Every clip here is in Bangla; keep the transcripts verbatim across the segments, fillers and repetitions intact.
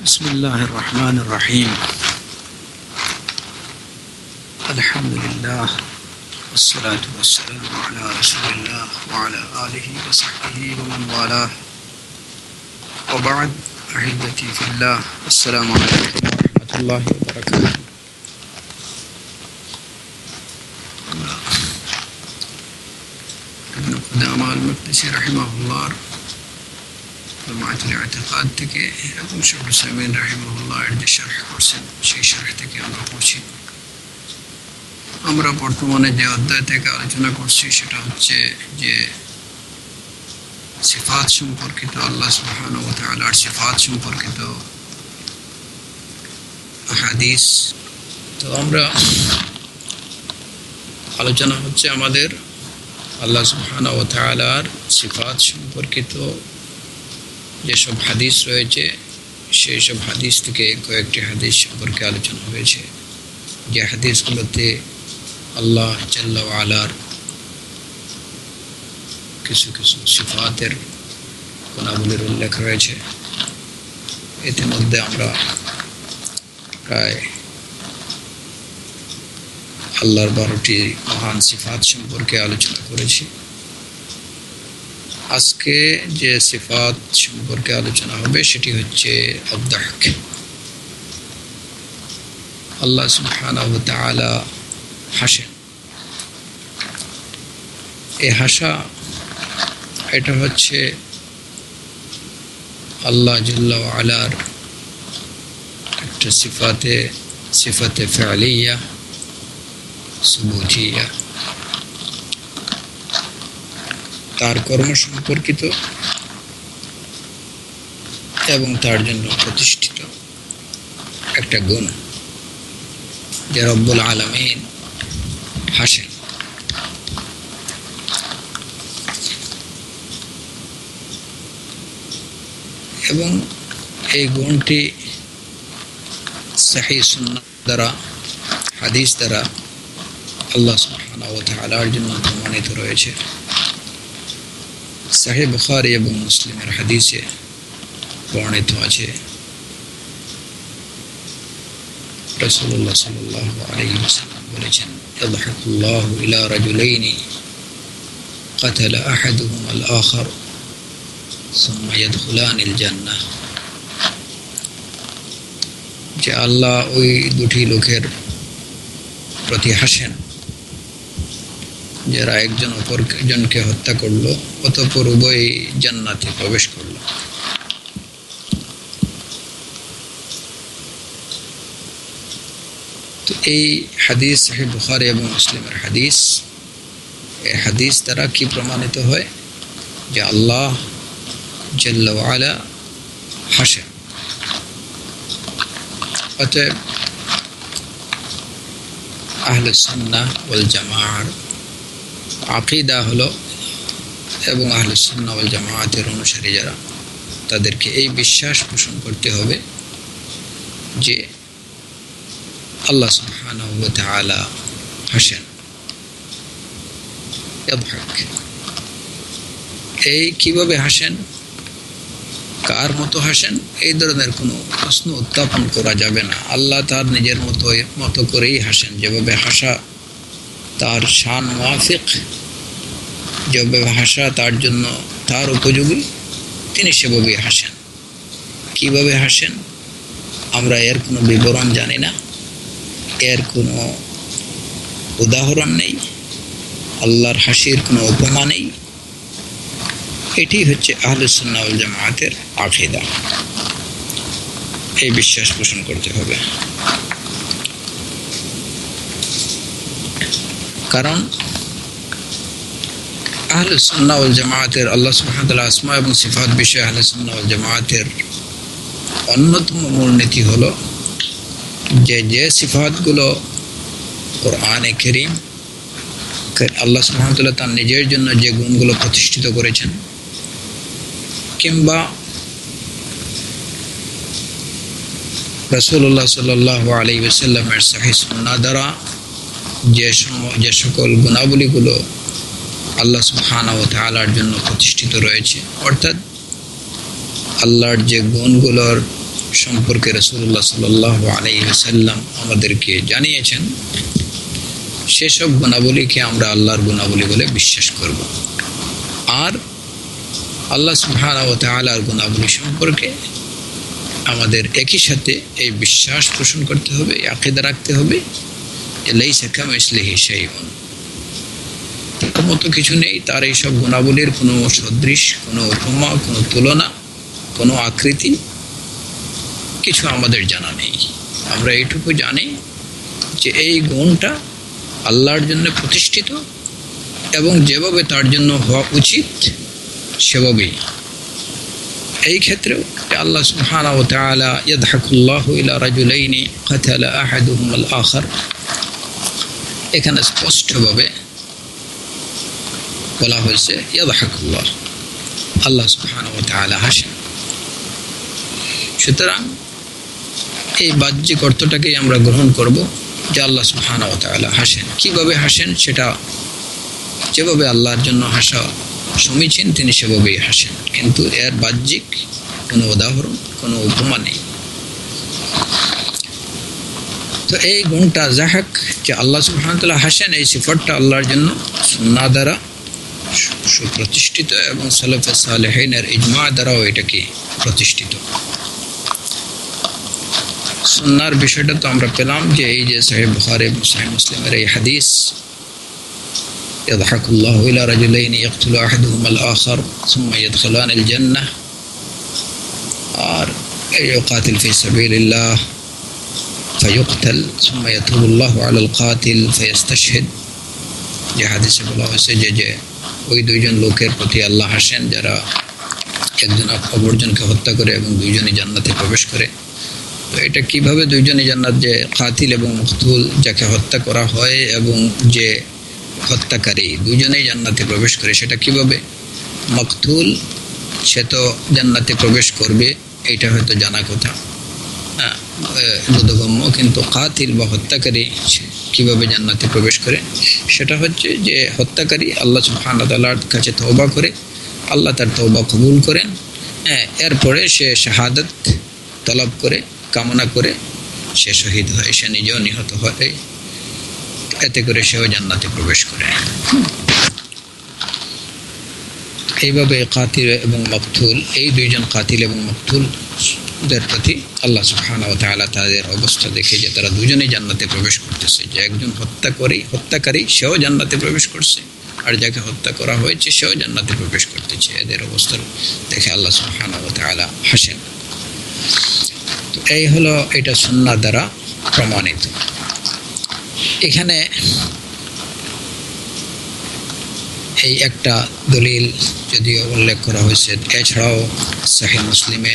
بسم الله الرحمن الرحيم. الحمد لله والصلاة والسلام على رسول الله وعلى آله وصحبه ومن والاه وبعد. أحبتي في الله، السلام عليكم ورحمة الله وبركاته. ابن قدامة المقدسي رحمه الله জমাতুল ইতিকাদ থেকে এবং শেখ হুসাইন রাহিমাহুল্লাহ এর যে শরহ করছেন সেই শরহ থেকে আমরা পড়ছি। আমরা বর্তমানে যে অধ্যায় থেকে আলোচনা করছি সেটা হচ্ছে যে সিফাত সম্পর্কিত, আল্লাহ সুবহানাহু ওয়া তাআলার সিফাত সম্পর্কিত হাদিস। তো আমরা আলোচনা হচ্ছে আমাদের আল্লাহ সুবহানাহু ওয়া তাআলার সিফাত সম্পর্কিত যেসব হাদিস রয়েছে সেই সব হাদিস থেকে কয়েকটি হাদিস সম্পর্কে আলোচনা হয়েছে, যে হাদিসগুলোতে আল্লাহ জাল্লা ওয়া আলার কিছু কিছু সিফাতের গুণাবলীর উল্লেখ রয়েছে। ইতিমধ্যে আমরা প্রায় আল্লাহর বারোটি মহান সিফাত সম্পর্কে আলোচনা করেছি। আজকে যে সিফাত সম্পর্কে আলোচনা হবে সেটি হচ্ছে আদ-দাহক। আল্লাহ সুবহানাহু ওয়া তাআলা হাসেন। এই হাসা এটা হচ্ছে আল্লাহ জাল্লা ওয়া আলার একটা সিফাতে সিফাতে ফি'লিয়া সুবুতিয়া, তার কর্ম সম্পর্কিত এবং তার জন্য প্রতিষ্ঠিত একটা গুণ, যে রব্বুল আলামিন হাসেন। এবং এই গুণটি সহিহ সুন্নাহ দ্বারা, হাদিস দ্বারা আল্লাহ সুবহানাহু ওয়া তাআলার জন্য প্রমাণিত রয়েছে। সহিহ বুখারী এবং মুসলিমের হাদিসে বর্ণিত আছে, রাসূলুল্লাহ সাল্লাল্লাহু আলাইহি ওয়াসাল্লাম বলেছেন, ইয়াদহাকুল্লাহু ইলা রাজুলাইনি কাতালা আহাদুহুমা আল-আখার সুম্মা ইয়াদখুলানিল জান্নাহ। যে আল্লাহ ওই দুটি লোকের প্রতি হাসেন যারা একজন অপরজনকে হত্যা করলো, অতঃপর উভয় জান্নাতে প্রবেশ করলো। তো এই হাদিস সহিহ বুখারী এবং মুসলিমের হাদিস। এই হাদিস দ্বারা কি প্রমাণিত হয়? যে আল্লাহ জাল্লা ওয়া আলা হাসেন। অতএব আহলে সুন্নাহ ওয়াল জামাআর আকীদা হলো, এবং আহলে সুন্নাহ ওয়াল জামাআতের অনুসারী যারা, তাদেরকে এই বিশ্বাস পোষণ করতে হবে যে আল্লাহ সুবহানাহু ওয়া তাআলা হাসেন। ইয়াদহাক, এই কিভাবে হাসেন, কার মতো হাসেন, এই ধরনের কোনো প্রশ্ন উত্থাপন করা যাবে না। আল্লাহ তার নিজের মতো মতো করেই হাসেন। যেভাবে হাসা তার শান মুওয়াফিক, যেভাবে হাসা তার জন্য তার উপযোগী, তিনি সেভাবেই হাসেন। কিভাবে হাসেন আমরা এর কোনো বিবরণ জানি না, এর কোনো উদাহরণ নেই, আল্লাহর হাসির কোনো উপমা নেই। এটি হচ্ছে আহলুস সুন্নাহ ওয়াল জামাআতের আকীদা। এই বিশ্বাস পোষণ করতে হবে। কারণ আহলুস সুন্নাহ ওয়াল জামাআতের আল্লাহ সুবহানাহু ওয়া তাআলা আসমা এবং সিফাত বিষয়ে আহলুস সুন্নাহ ওয়াল জামাআতের অন্যতম মূলনীতি হলো যে যে সিফাতগুলো কোরআনে কারীম, আল্লাহ সুবহানাহু ওয়া তাআলা তার নিজের জন্য যে গুণগুলো প্রতিষ্ঠিত করেছেন, কিংবা রাসূলুল্লাহ সাল্লাল্লাহু আলাইহি ওয়াসাল্লামের সহিহ সুন্নাহ দ্বারা যে যে সকল গুণাবলীগুলো আল্লাহ সুবহানাহু ওয়া তাআলার জন্য প্রতিষ্ঠিত রয়েছে, অর্থাৎ আল্লাহর যে গুণগুলোর সম্পর্কে রাসূলুল্লাহ সাল্লাল্লাহু আলাইহি ওয়াসাল্লাম আমাদেরকে জানিয়েছেন, সেসব গুণাবলীকে আমরা আল্লাহর গুণাবলী বলে বিশ্বাস করব। আর আল্লাহ সুবহানাহু ওয়া তাআলার গুণাবলী সম্পর্কে আমাদের একই সাথে এই বিশ্বাস পোষণ করতে হবে, আকীদা রাখতে হবে যে লাইসা কামিসলিহি শাইউন, তার মতো কিছু নেই, তার এইসব গুণাবলীর কোনো সদৃশ, কোনো উপমা, কোনো তুলনা, কোনো আকৃতি কিছু আমাদের জানা নেই। আমরা এইটুকু জানি যে এই গুণটা আল্লাহর জন্য প্রতিষ্ঠিত এবং যেভাবে তার জন্য হওয়া উচিত সেভাবেই। এই ক্ষেত্রেও আল্লাহ সুবহানাহু ওয়া তাআলা ইয়াদহাকুল্লাহু ইলা রাজুলাইনি কাতালা আহাদুহুম আল আখার, এখানে স্পষ্টভাবে বলা হয়েছে ইয়াদহাকুল্লাহ, আল্লাহ সুবহানাহু ওয়া তাআলা হাসেন। সুতরাং এই বাহ্যিক অর্থটাকেই আমরা গ্রহণ করব যে আল্লাহ সুবহানাহু ওয়া তাআলা হাসেন। কিভাবে হাসেন সেটা, যেভাবে আল্লাহর জন্য হাসা সমীচীন তিনি সেভাবেই হাসেন, কিন্তু এর বাহ্যিক কোনো উদাহরণ, কোনো উপমা নেই। তো এই গুণটা যাহাক যে আল্লাহ সুবহানাহু ওয়া তাআলা হাসেন, এই সিফাতটা আল্লাহর জন্য সুন্নাহ দ্বারা সুপ্রতিষ্ঠিত এবং সালাফে সালেহিনের ইজমা দ্বারাও এটাকে প্রতিষ্ঠিত। সুন্নাহর বিষয়টা তো আমরা পেলাম যে এই যে সহিহ বুখারী এবং সহিহ মুসলিমের এই হাদিস, ইয়াদহাকুল্লাহু ইলা রাজুলাইনি ইয়াকতুলু আহাদুহুমা আল আখার সুম্মা ইয়াদখুলানি আল জান্নাহ, আর ইউকাতিল ফি সাবিলিল্লাহ ফায়ুকতাল সুম্মা ইয়াতুবুল্লাহু আলাল কাতিল ফায়াস্তাশহিদ, যে হাদিসে বলা হয়েছে যে যে ওই দুইজন লোকের প্রতি আল্লাহ হাসেন যারা একজন অপরজনকে হত্যা করে এবং দুইজনই জান্নাতে প্রবেশ করে। তো এটা কিভাবে দুইজনই জান্নাত, যে কাতিল এবং মকতুল, যাকে হত্যা করা হয় এবং যে হত্যাকারী, দুইজনেই জান্নাতে প্রবেশ করে, সেটা কিভাবে? মকতুল সে তো জান্নাতে প্রবেশ করবে, এইটা হয়তো জানা কথা, হ্যাঁ বোধগম্য, কিন্তু কাতিল বা হত্যাকারী কিভাবে জান্নাতে প্রবেশ করে সেটা হচ্ছে যে হত্যাকারী আল্লাহ সুবহানাহু ওয়া তাআলার কাছে তওবা করে, আল্লাহ তার তওবা কবুল করেন, হ্যাঁ এরপরে সে শাহাদাত তলব করে, কামনা করে সে শহীদ হয়, সে নিজেও নিহত হয়, এতে করে সেও জান্নাতে প্রবেশ করে। এইভাবে কাতিল এবং মকতুল, এই দুইজন কাতিল এবং মকতুলদের প্রতি আল্লাহ সুবহানাহু ওয়া তাআলা তাদের অবস্থা দেখে যে তারা দুজনেই জান্নাতে প্রবেশ করতেছে, যে একজন হত্যা করে হত্যাকারী সেও জান্নাতে প্রবেশ করছে, আর যাকে হত্যা করা হয়েছে সেও জান্নাতে প্রবেশ করতেছে, এদের অবস্থা দেখে আল্লাহ সুবহানাহু ওয়া তাআলা হাসেন। তো এই হলো এটা সুন্নাহ দ্বারা প্রমাণিত। এখানে এই একটা দলিল যদিও উল্লেখ করা হয়েছে, এছাড়াও সহিহ মুসলিমে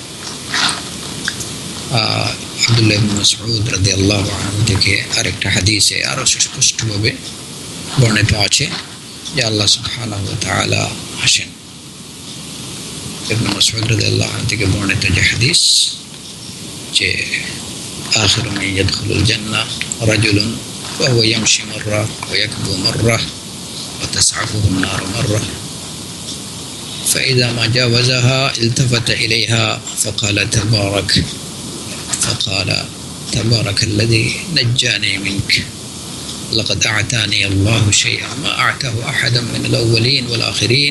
আব্দুল্লাহ ইবনে মাসউদ রাদিয়াল্লাহু আনহু থেকে আরেকটা হাদিসে আরও সুস্পষ্টভাবে বর্ণিত আছে যে আল্লাহ সুবহানাহু ওয়া তাআলা হাসেন। ইবনে মাসউদ রাদিয়াল্লাহু আনহু থেকে বর্ণিত যে হাদিস, যে আখিরু মান ইয়াদখুলুল জান্নাহ রাজুলুন ওয়া হুয়া ইয়ামশি মাররা ওয়া ইয়াকবু মাররা ওয়া তাসআফুহু النار مرة فإذا ما جاوزها التفت إليها فقال تبارك فقال تبارك الذي نجاني منك لقد أعطاني الله شيئا ما أعطاه أحدا من الأولين والآخرين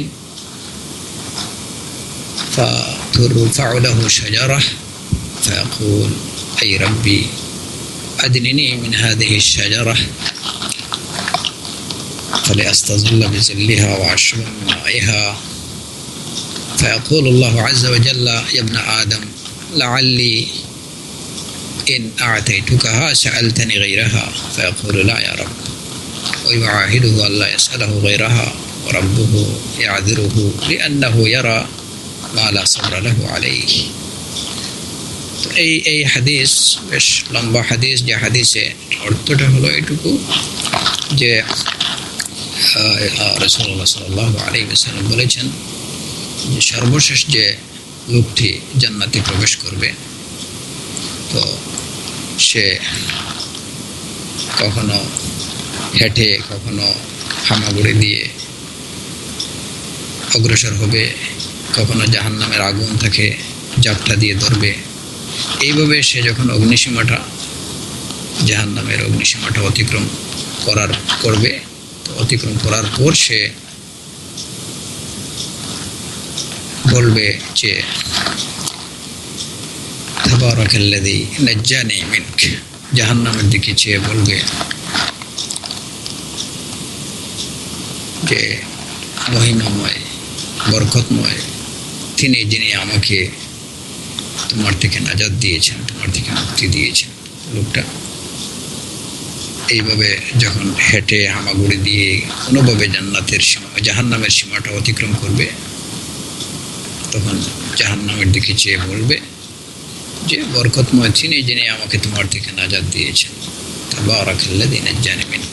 فترفع له شجرة فيقول أي ربي أدنني من هذه الشجرة فلأستظل بظلها وأشرب من مائها فيقول الله عز وجل يا ابن آدم لعلي إن أعطيتكها سألتني غيرها فيقول لا يا رب ويعاهده ألا يسأله غيرها وربه يعذره لأنه يرى ما لا صبر له عليه। এই এই হাদিস বেশ লম্বা হাদিস, যে হাদিসে অর্থটা হলো এটুকু যে রাসূলুল্লাহ সাল্লাল্লাহু আলাইহি ওয়াসাল্লাম বলেছেন যে সর্বশেষ যে লোকটি জান্নাতে প্রবেশ করবে, তো সে কখনো হেঁটে কখনো হামাগুড়ি দিয়ে অগ্রসর হবে, কখনো জাহান্নামের আগুন তাকে জাপটা দিয়ে ধরবে, এইভাবে সে যখন অগ্নিসীমাটা জাহান্নামের অগ্নিসীমাটা অতিক্রম করার করবে, তো অতিক্রম করার পর সে বলবে যে তাবারাকাল্লাযী নাজ্জানী মিনক, জাহান্নামের দিকে চেয়ে বলবে যে মহিমাময় বরকতময় তিনি, যিনি আমাকে তোমার থেকে নাজাত দিয়েছেন, তোমার থেকে মুক্তি দিয়েছেন। লোকটা এইভাবে যখন হেঁটে হামাগুড়ি দিয়ে কোনোভাবে জান্নাতের সীমা জাহান্নামের সীমাটা অতিক্রম করবে, তখন জাহান্নামের দিকে চেয়ে বলবে যে বরকতময় তিনি, যিনি আমাকে তোমার থেকে নাজাত দিয়েছেন। তাবারাকাল্লাযী নাজ্জানী মিনক,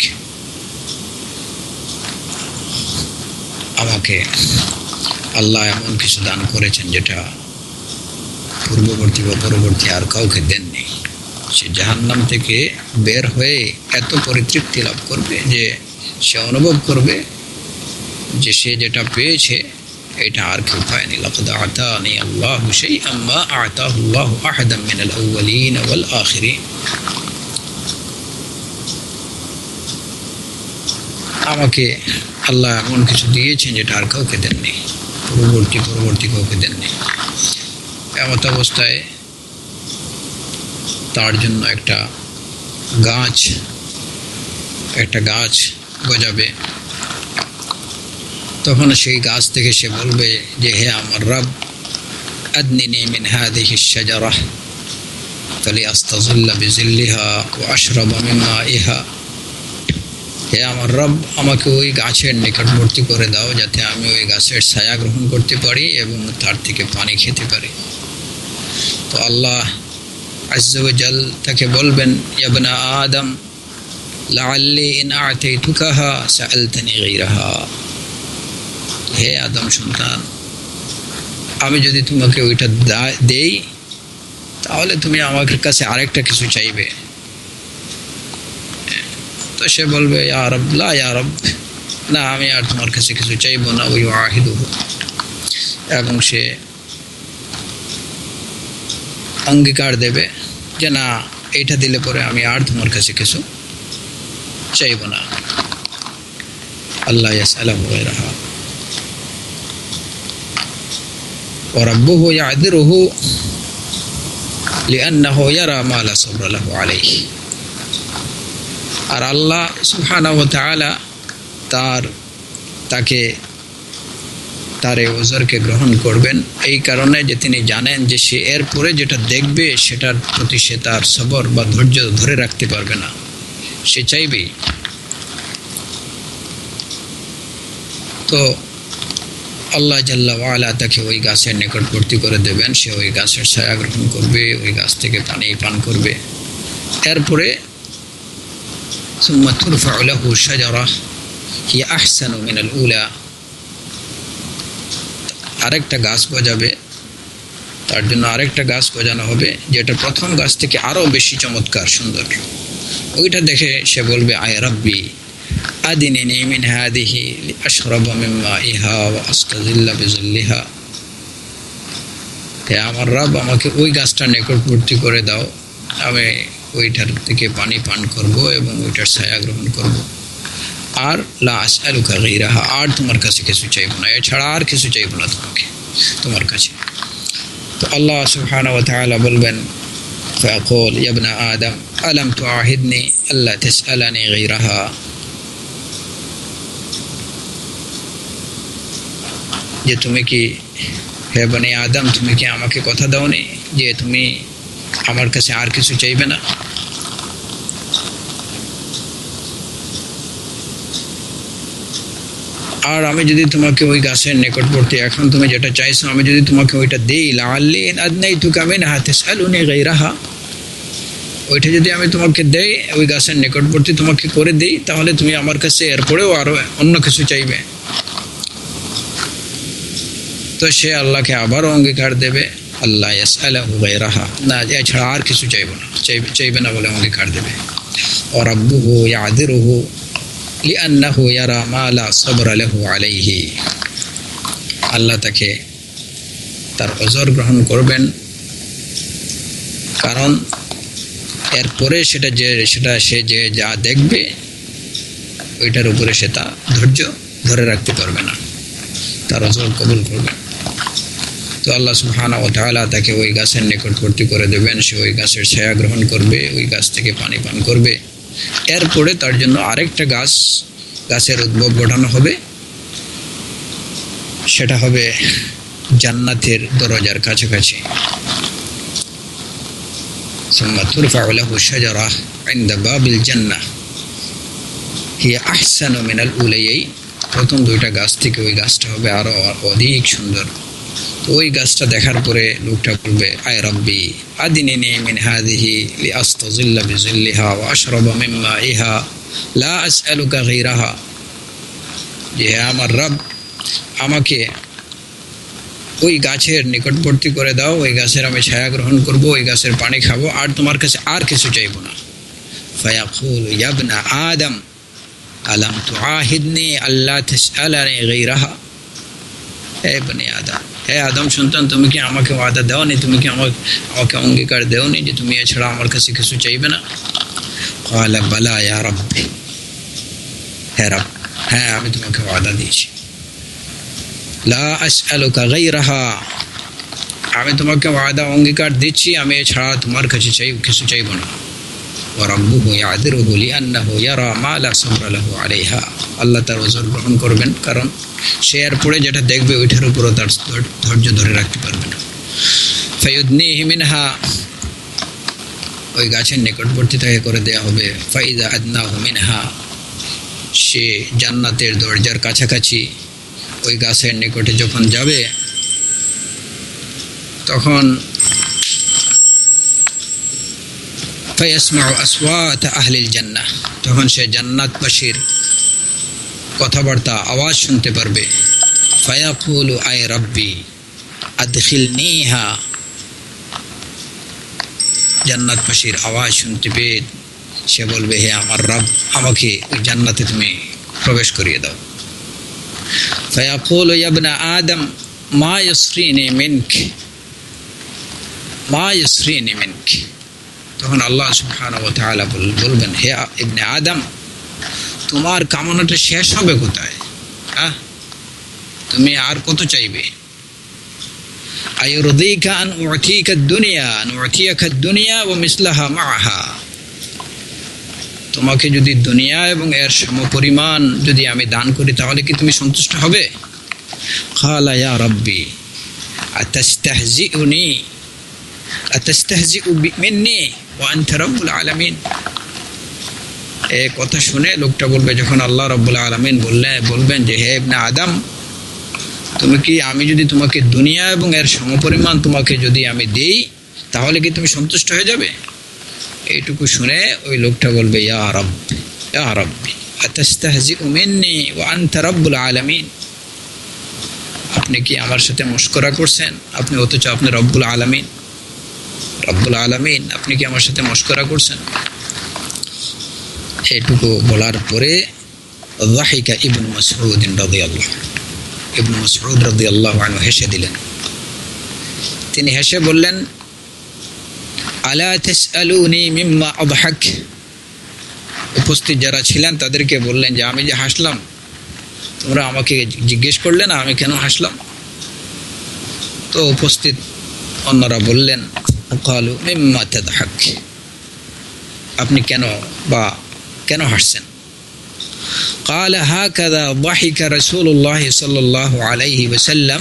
আমাকে আল্লাহ এমন কিছু দান করেছেন যেটা পূর্ববর্তী বা পরবর্তী আর কাউকে দেননি। সে জাহান্নাম থেকে বের হয়ে এত পরিতৃপ্তি লাভ করবে যে সে অনুভব করবে যে সে যেটা পেয়েছে এটা আর কেউ পায়নি। লাকাদ আতানি আল্লাহু শাইআন মা আতাহু আল্লাহু আহাদাম মিনাল আউওয়ালিন ওয়াল আখিরিন, আমাকে আল্লাহ এমন কিছু দিয়েছেন যেটা আর কাউকে দেননি, পূর্ববর্তী পরবর্তী কাউকে দেননি। এমত অবস্থায় তার জন্য একটা গাছ একটা গাছ গজাবে। তখন সেই গাছ থেকে সে বলবে যে হে আমার রব, আদনিনি মিন হাযিহিশ শাজারাহ ফালিআস্তাযিল্লা বিযিল্লিহা ওয়া আশরাবা মিন মাইহা, হে আমার রব, আমাকে ওই গাছের নিকটবর্তী করে দাও যাতে আমি ওই গাছের ছায়া গ্রহণ করতে পারি এবং তার থেকে পানি খেতে পারি। তো আল্লাহ আযজা ওয়া জাল তাকে বলবেন, ইয়া ইবনা আদম লাআল্লি ইন আ'তাইতুকাহা সাআলতানি গায়রাহা, হে আদম সন্তান, আমি যদি তোমাকে ওইটা দেই তাহলে তুমি আমার কাছে আরেকটা কিছু চাইবে। তো সে বলবে ইয়া রব লা ইয়া রব, না আমি আর তোমার কাছে কিছু চাইবো না। ওই ওয়াহিদুহু, এবং সে অঙ্গীকার দেবে যে না, এইটা দিলে পরে আমি আর তোমার কাছে কিছু চাইব না। আল্লাহ ইয়াসআলুহু গায়রাহা ওয়া রাব্বুহু ইয়া'যিরুহু লিআন্নাহু ইয়ারা মা লা সাবরা লাহু আলাইহি, আর আল্লাহ সুবহানাহু ওয়া তাআলা তার তাকে তার এই ওজরকে গ্রহণ করবেন এই কারণে যে তিনি জানেন যে সে এরপরে যেটা দেখবে সেটার প্রতি সে তার সবর বা ধৈর্য ধরে রাখতে পারবে না, সে চাইবেই। তো আল্লাহ জাল্লা ওয়া আলা তাকে ওই গাছের নিকটবর্তী করে দেবেন, সে ওই গাছের ছায়া গ্রহণ করবে, ওই গাছ থেকে পানি পান করবে। এরপরে সুম্মা তুরফাউ লাহু শাজারাহ হিয়া আহসানু মিনাল উলা, আরেকটা গাছ গজাবে, তার জন্য আরেকটা গাছ গজানো হবে যেটা প্রথম গাছ থেকে আরও বেশি চমৎকার সুন্দর। ওইটা দেখে সে বলবে আয় রাব্বি আদিনিনি মিন হাযিহি লিআশরাবা মিন মাইহা ওয়া আস্তাযিল্লা বিযিল্লিহা, হে আমার রব, আমাকে ওই গাছটার নিকটবর্তী করে দাও, আমি ওইটার থেকে পানি পান করব এবং ওইটার ছায়া গ্রহণ করব। আর লা আসআলুকা গায়রাহা, আর তোমার কাছে কিছু চাইব না, এছাড়া আর কিছু চাইব না তোমাকে তোমার কাছে। তো আল্লাহ সুবহানাহু ওয়া তাআলা বলবেন, ফায়াকুল ইয়া ইবনা আদম আলাম তুআহিদনি আল্লা তাসআলানি গায়রাহা, যে তুমি কি, হে বনি আদম, তুমি কি আমাকে কথা দাওনি যে তুমি আমার কাছে আর কিছু চাইবে না? আর আমি যদি তোমাকে ওই গাছের নিকটবর্তী, এখন তুমি যেটা চাইছো, আমি যদি তোমাকে ওইটা দেই, লাআল্লি ইন আদনাইতুকা মিনহা তাসআলুনি গায়রাহা, ওইটা যদি আমি তোমাকে দেই, ওই গাছের নিকটবর্তী তোমাকে করে দেই, তাহলে তুমি আমার কাছে এরপরেও আরো অন্য কিছু চাইবে। তো সে আল্লাহকে আবারও অঙ্গীকার দেবে, আল্লাহ ইয়াসআলুহু গায়রাহা, না এছাড়া আর কিছু চাইব না, চাইবে চাইবে না বলে অঙ্গীকার দেবে। ওয়া রাব্বুহু ইয়া'যিরুহু লিআন্নাহু ইয়ারা মা লা সাবরা লাহু আলাইহি, আল্লাহ তাকে তার ওজর গ্রহণ করবেন কারণ এরপরে সেটা যে সেটা সে যে যা দেখবে ওইটার উপরে সে তা ধৈর্য ধরে রাখতে পারবে না, তার ওজর কবুল করবে। তো আল্লাহ সুবহানাহু ওয়া তাআলা তাকে ওই গাছের নিকটবর্তী করে দেবেন, সে ওই গাছের ছায়া গ্রহণ করবে, ওই গাছ থেকে পানি পান করবে। এরপরে তার জন্য আরেকটা গাছ গাছের উদ্ভব ঘটানো হবে, সেটা হবে জান্নাতের দরজার কাছাকাছি। সুম্মা তুরফাউ লাহু শাজারা ইনদা বাবিল জান্নাহ হিয়া আহসানু মিনাল উলাইয়াইন। প্রথম দুইটা গাছ থেকে ওই গাছটা হবে আরো অধিক সুন্দর। তো ওই গাছটা দেখার পরে লোকটা বলবে, আয় রব্বি আদিনিনি মিন হাযিহি লিআস্তাযিল্লা বিযিল্লিহা ওয়া আশরাবা মিন মাইহা লা আসআলুকা গায়রাহা। যে আমার রব, আমাকে ওই গাছের নিকটবর্তী করে দাও, ওই গাছের আমি ছায়া গ্রহণ করব, ওই গাছের পানি খাবো, আর তোমার কাছে আর কিছু চাইব না। ফায়াকুলু ইয়া ইবনা আদম আলাম তুআহিদনি আল্লা তাসআলানি গায়রাহা। হে বনি আদম, হে আদম সন্তান, তুমি কি আমাকে ওয়াদা দাওনি, তুমি কি আমাকে আমাকে অঙ্গীকার দেওনি যে তুমি এছাড়া আমার কাছে কিছু চাইবে না? ক্বালা বালা ইয়া রাব্বি, হে রব, হ্যাঁ আমি তোমাকে ওয়াদা দিয়েছি। লা আসআলুকা গায়রাহা, আমি তোমাকে ওয়াদা অঙ্গীকার দিচ্ছি আমি এছাড়া তোমার কাছে চাই কিছু চাইব না। ওয়া রাব্বুহু ইয়াদিরুহু লিআন্নাহু ইয়ারা মা লা সাবরা লাহু আলাইহা। আল্লাহ তার ওজর গ্রহণ করবেন, কারণ সে এরপরে যেটা দেখবে ওইটার উপরও তার ধৈর্য ধরে রাখতে পারবে না। ফায়ুদনিহি মিনহা, ওই গাছের নিকটবর্তী তাকে করে দেওয়া হবে। ফাইদা আদনাহু মিনহা, সে জান্নাতের দরজার কাছাকাছি ওই গাছের নিকটে যখন যাবে তখন ফায়াসমাউ আসওয়াত আহলিল জান্নাহ, তখন সে জান্নাতবাসীর কথাবার্তা আওয়াজ শুনতে পারবে। ফায়াকুলু আয় রাব্বি আদখিলনিহা, জান্নাতবাসীর আওয়াজ শুনতে পেয়ে সে বলবে, হে আমার রব, আমাকে ওই জান্নাতে তুমি প্রবেশ করিয়ে দাও। ফায়াকুলু ইয়া ইবনা আদম মা ইয়াসরিনি মিনক মা ইয়াসরিনি মিনক, তখন আল্লাহ সুবহানাহু ওয়া তাআলা বলবেন, হে ইবনে আদম, তোমার কামনাটা শেষ হবে কোথায়? হ্যাঁ, তুমি আর কত চাইবে? আয়ুরদিকা আন উতিকা দুনিয়া আন উতিয়াকা দুনিয়া ওয়া মিসলাহা মাআহা, তোমাকে যদি দুনিয়া এবং এর সমপরিমাণ যদি আমি দান করি তাহলে কি তুমি সন্তুষ্ট হবে? ক্বালা ইয়া রাব্বি আতাস্তাহজিউনি আতাস্তাহজিউ মিন্নি ওয়া আনতা রাব্বুল আলামিন। এই কথা শুনে লোকটা বলবে, যখন আল্লাহ রাব্বুল আলামিন বললেন বলবেন যে হে ইবনে আদম, তুমি কি আমি যদি তোমাকে দুনিয়া এবং এর সমপরিমাণ তোমাকে যদি আমি দেই তাহলে কি তুমি সন্তুষ্ট হয়ে যাবে? এইটুকু শুনে ওই লোকটা বলবে, ইয়া রাব্বি ইয়া রাব্বি আতাস্তাহজিউ মিন্নি ওয়া আনতা রাব্বুল আলামিন। আপনি কি আমার সাথে মশকরা করছেন? আপনি অথচ আপনি রব্বুল আলামিন, রব্বুল আলামিন, আপনি কি আমার সাথে মশকরা করছেন? এইটুকু বলার পরে যাহিকা ইবনে মাসউদ রাদিয়াল্লাহু ইবনে মাসউদ রাদিয়াল্লাহু আনহু হেসে দিলেন। তিনি হেসে বললেন, আলা তাসআলুনি মিম্মা আদহাক। উপস্থিত যারা ছিলেন তাদেরকে বললেন যে আমি যে হাসলাম তোমরা আমাকে জিজ্ঞেস করলে না আমি কেন হাসলাম? তো উপস্থিত অন্যরা বললেন, ক্বালু মিম্মা তাদহাক, আপনি কেন বা কেন হাসছেন? قال هكذا ضحك رسول الله صلى الله عليه وسلم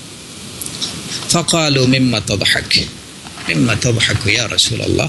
فقالوا مما تضحك مما تضحك يا رسول الله।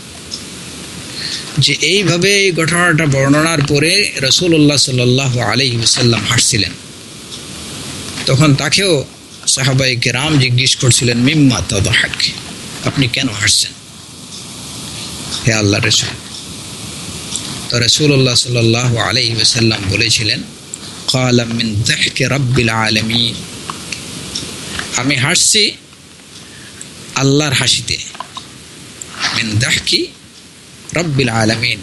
যে এইভাবে এই ঘটনাটা বর্ণনার পরে রাসূলুল্লাহ সাল্লাল্লাহু আলাইহি ওয়াসাল্লাম হাসছিলেন, তখন তাকেও সাহাবায়ে কেরাম জিজ্ঞেস করছিলেন, মিম্মা তাদহাক, আপনি কেন হাসছেন হে আল্লাহর রাসূল? তো রাসূলুল্লাহ সাল্লাল্লাহু আলাইহি ওয়াসাল্লাম বলেছিলেন, ক্বালা মিন যাহকি রাব্বিল আলামিন, আমি হাসছি আল্লাহর হাসিতে। মিন যাহকি রাব্বিল আলামিন,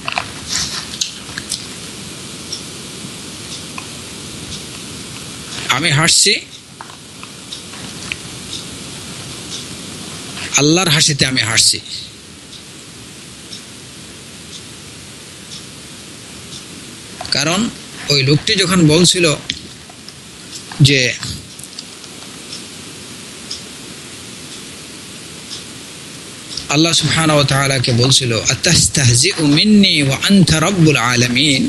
আমি হাসছি আল্লাহর হাসিতে, আমি হাসছি। কারণ ওই লোকটি যখন বলছিল যে আল্লাহ সুবহানাহু ওয়া তাআলা কে বলছিল আতাস্তাহজিউ মিন্নি ওয়া আনতা রাব্বুল আলামিন,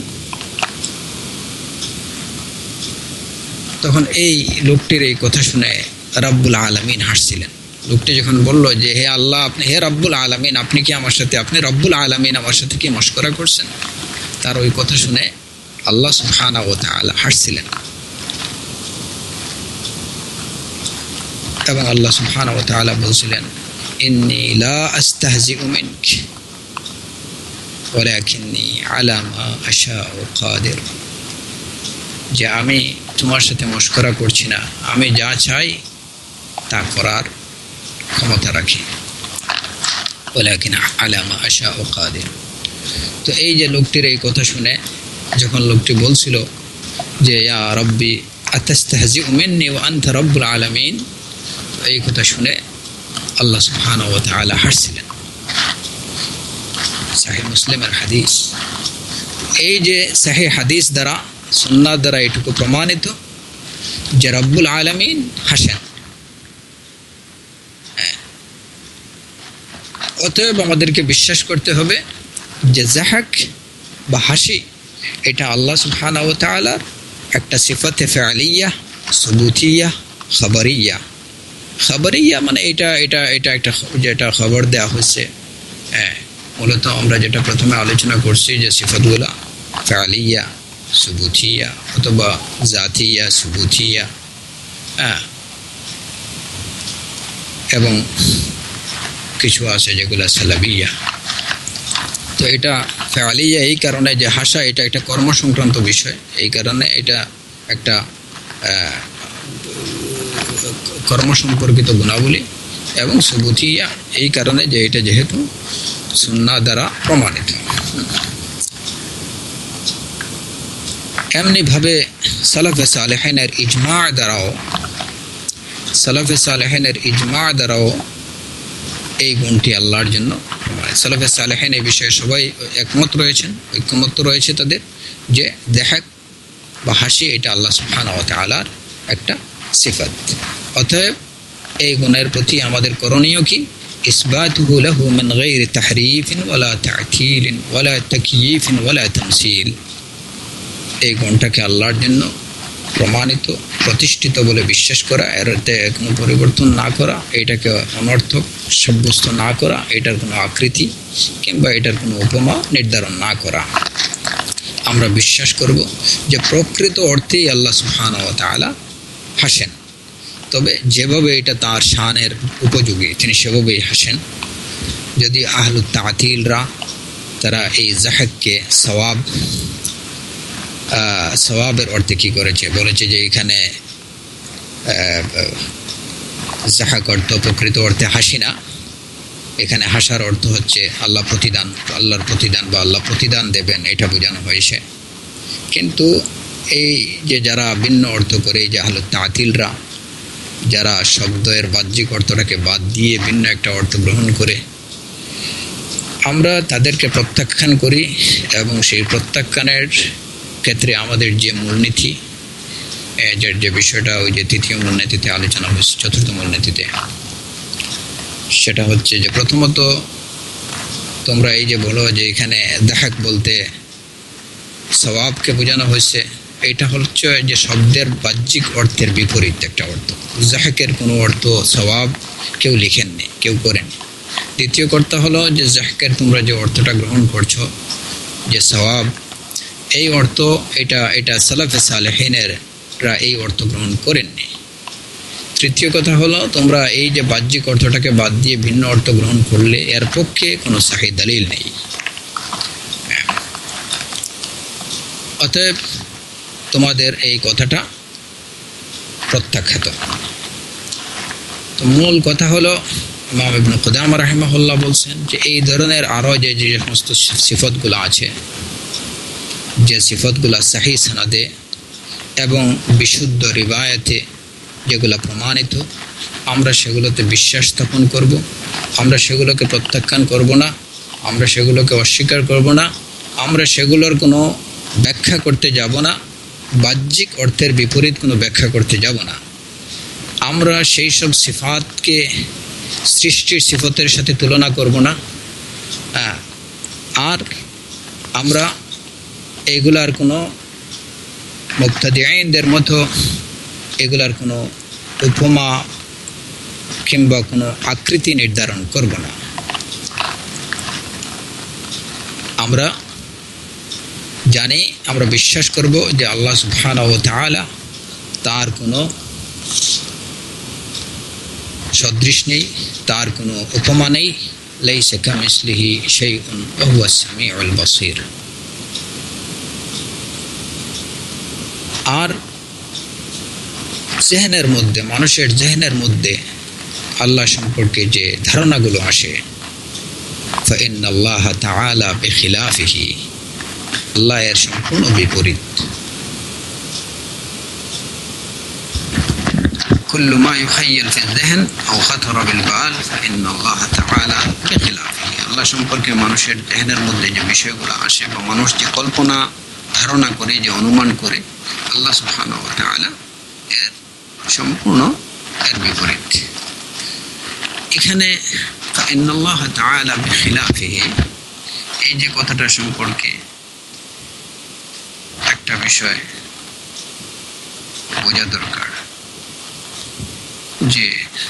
তখন এই লোকটির এই কথা শুনে রাব্বুল আলামিন হাসছিলেন। লোকটি যখন বলল যে হে আল্লাহ, আপনি হে রাব্বুল আলামিন, আপনি কি আমার সাথে আপনি রাব্বুল আলামিন আমার সাথে কি মশকরা করছেন, তার ওই কথা শুনে আল্লাহ সুবহানাহু ওয়া তাআলা হাসছিলেন। এবং আল্লাহ সুবহানাহু ওয়া তাআলা বলছিলেন ইন্নী লা আস্তাহজিউ মিনক ওয়ালাকিন্নী আলা মা আশাউ কাদির, যে আমি তোমার সাথে মশকরা করছি না, আমি যা চাই তা করার ক্ষমতা রাখি। ওয়ালাকিন আলা মা আশাউ কাদির। তো এই যে লোকটির এই কথা শুনে যখন লোকটি বলছিল যে ইয়া রাব্বি আতাস্তাহজিউ মিন্নি ওয়া আনতা রাব্বুল আলামিন, এই কথা শুনে আল্লাহ সুবহানাহু ওয়া তাআলা হাসছিলেন। সহিহ মুসলিমের হাদিস। এই যে সহিহ হাদিস দ্বারা, সুন্নাহ দ্বারা এটুকু প্রমাণিত যে রব্বুল আলামিন হাসেন। অতএব আমাদেরকে বিশ্বাস করতে হবে যে যাহাক বা হাসি এটা আল্লাহ সুবহানাহু ওয়া তাআলার একটা সিফাতে ফিআলিয়া, সুবুতিয়া, খবরিয়া। খবরিয়া মানে এটা এটা এটা একটা যেটা খবর দেওয়া হচ্ছে। হ্যাঁ, মূলত আমরা যেটা প্রথমে আলোচনা করছি যে সিফাতগুলা ফিআলিয়া, সুবুতিয়া অথবা জাতিয়া, সুবুতিয়া, হ্যাঁ, এবং কিছু আছে যেগুলো সালাবিয়া। তো এটা ফিআলিয়া এই কারণে যে হাসা এটা একটা কর্ম সংক্রান্ত বিষয়, এই কারণে এটা একটা কর্ম সম্পর্কিত গুণাবলী, এবং সুবুতিয়া এই কারণে যে এটা যেহেতু সুন্নাহ দ্বারা প্রমাণিত। এমনিভাবে সালাফে সালেহিনের ইজমা দ্বারাও সালাফে সালেহিনের ইজমা দ্বারাও এই গুণটি আল্লাহর জন্য। সালাফে সালেহিন এই বিষয়ে সবাই একমত রয়েছেন, ঐক্যমত রয়েছে তাদের যে দেখাক বা হাসি এটা আল্লাহ সুবহানাহু ওয়া তাআলার একটা সিফাত। অতএব এই গুণের প্রতি আমাদের করণীয় কি? ইসবাতুহু লাহু মিন গায়রি তাহরিফিন ওয়ালা তা'তিলিন ওয়ালা তাকয়িফিন ওয়ালা তামসিল। এই গুণটাকে আল্লাহর জন্য প্রমাণিত, প্রতিষ্ঠিত বলে বিশ্বাস করা, এরতে কোনো পরিবর্তন না করা, এটাকে অনর্থক সাব্যস্ত না করা, এটার কোনো আকৃতি কিংবা এটার কোনো উপমা নির্ধারণ না করা। আমরা বিশ্বাস করব যে প্রকৃত অর্থেই আল্লাহ সুবহানাহু ওয়া তাআলা হাসেন, তবে যেভাবে এটা তার শানের উপযোগী তিনি সেভাবেই হাসেন। যদি আহলুত তা'তিলরা তারা এই যাহাককে সওয়াব সওয়াবের অর্থে কি করেছে, বলেছে যে এখানে যাহাক অর্থ প্রকৃত অর্থে হাসি না, এখানে হাসার অর্থ হচ্ছে আল্লাহ প্রতিদান, আল্লাহর প্রতিদান বা আল্লাহ প্রতিদান দেবেন, এটা বোঝানো হয়েছে। কিন্তু এই যে যারা ভিন্ন অর্থ করে, এই যে আহলুত তা'তিলরা যারা শব্দের বাহ্যিক অর্থটাকে বাদ দিয়ে ভিন্ন একটা অর্থ গ্রহণ করে, আমরা তাদেরকে প্রত্যাখ্যান করি। এবং সেই প্রত্যাখ্যানের ক্ষেত্রে আমাদের যে মূলনীতি, যার যে বিষয়টা ওই যে তৃতীয় মূলনীতিতে আলোচনা হয়েছে, চতুর্থ মূলনীতিতে, সেটা হচ্ছে যে প্রথমত তোমরা এই যে বলো যে এখানে যাহাক বলতে সওয়াবকে বোঝানো হয়েছে, এটা হচ্ছে যে শব্দের বাহ্যিক অর্থের বিপরীত একটা অর্থ। যাহাকের কোনো অর্থ সওয়াব কেউ লিখেননি, কেউ করেনি। দ্বিতীয় কথা হলো যে যাহাকের তোমরা যে অর্থটা গ্রহণ করছো যে সওয়াব, এই অর্থ এটা এটা সালাফে সালেহিনেরা এই অর্থ গ্রহণ করেননি। তৃতীয় কথা হলো তোমরা এই যে বাহ্যিক অর্থটাকে বাদ দিয়ে ভিন্ন অর্থ গ্রহণ করলে এর পক্ষে কোনো সহিহ দলিল নেই। অতএব তোমাদের এই কথাটা প্রত্যাখ্যাত। তো মূল কথা হলো ইমাম ইবনে কুদামা রাহিমাহুল্লাহ বলছেন যে এই ধরনের আরও যে যে সমস্ত সিফতগুলো আছে, যে সিফতগুলো সহিহ সনদে এবং বিশুদ্ধ রিবায়াতে যেগুলো প্রমাণিত, আমরা সেগুলোতে বিশ্বাস স্থাপন করব, আমরা সেগুলোকে প্রত্যাখ্যান করব না, আমরা সেগুলোকে অস্বীকার করব না, আমরা সেগুলোর কোনো ব্যাখ্যা করতে যাব না, বাহ্যিক অর্থের বিপরীত কোনো ব্যাখ্যা করতে যাব না। আমরা সেই সব সিফাতকে সৃষ্টির সিফতের সাথে তুলনা করব না। আর আমরা এগুলার কোনো মুবতাদিঈনদের মতো এগুলার কোনো উপমা কিংবা কোনো আকৃতি নির্ধারণ করব না। আমরা জানি, আমরা বিশ্বাস করব যে আল্লাহ সুবহানাহু ওয়া তাআলা তার কোনো সদৃশ নেই, তার কোনো উপমা নেই। লাইসা কামিসলিহি শাইউন ওয়া হুয়াস সামিউল বাসীর। আর জেহেনের মধ্যে, মানুষের জেহেনের মধ্যে আল্লাহ সম্পর্কে যে ধারণাগুলো আসে, ফাইন্নাল্লাহা তাআলা বিখিলাফিহি, আল্লাহ এর সম্পূর্ণ বিপরীত। কুল্লু মা ইউখায়্যাল ফিল যিহন আও খাতারা বিল বাল ফাইন্নাল্লাহা তাআলা বিখিলাফিহি। আল্লাহ সম্পর্কে মানুষের জেহেনের মধ্যে যে বিষয়গুলো আসে বা মানুষ যে কল্পনা ধারণা করে, যে অনুমান করে, আল্লাহ সুবহানাহু ওয়া তাআলা এর সম্পূর্ণ এর বিপরীত। এখানে ফাইন্নাল্লাহা তাআলা বিখিলাফিহি, এই যে কথাটা সম্পর্কে একটা বিষয় বোঝা দরকার যে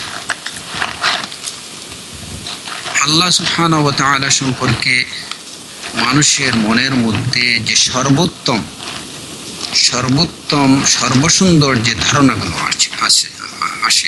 আল্লাহ সুবহানাহু ওয়া তাআলা সম্পর্কে মানুষের মনের মধ্যে যে সর্বোত্তম সর্বোত্তম সর্বসুন্দর যে ধারণাগুলো আছে আসে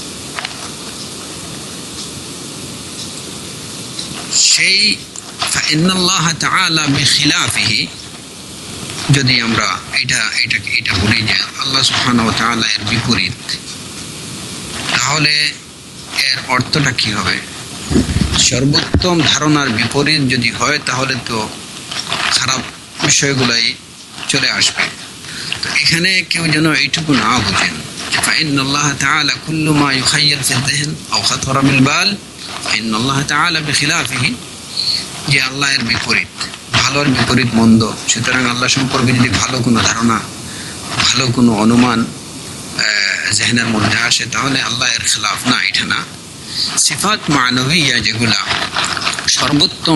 সেই ফাইন্নাল্লাহা তাআলা বিখিলাফিহি, যদি আমরা এটা এটাকে এটা বলি যে আল্লাহ সুবহানাহু ওয়া তাআলা এর বিপরীত, তাহলে এর অর্থটা কি হবে? সর্বোত্তম ধারণার বিপরীত যদি হয় তাহলে তো খারাপ বিষয়গুলাই চলে আসবে। তো এখানে কেউ যেন এইটুকু না বুঝেন যে ফাইন্নাল্লাহা তাআলা কুল্লু মা ইউখায়্যাল ফিল যিহন আও খাতারা বিল বাল ফাইন্নাল্লাহা তাআলা বিখিলাফিহি, যে আল্লাহ এর বিপরীত, ভালোর বিপরীত মন্দ। সুতরাং আল্লাহ সম্পর্কে যদি ভালো কোনো ধারণা, ভালো কোনো অনুমান জেহেনের মধ্যে আসে তাহলে আল্লাহ এর খিলাফ না, এটা না। সিফাত মানবিয়া যেগুলা সর্বোত্তম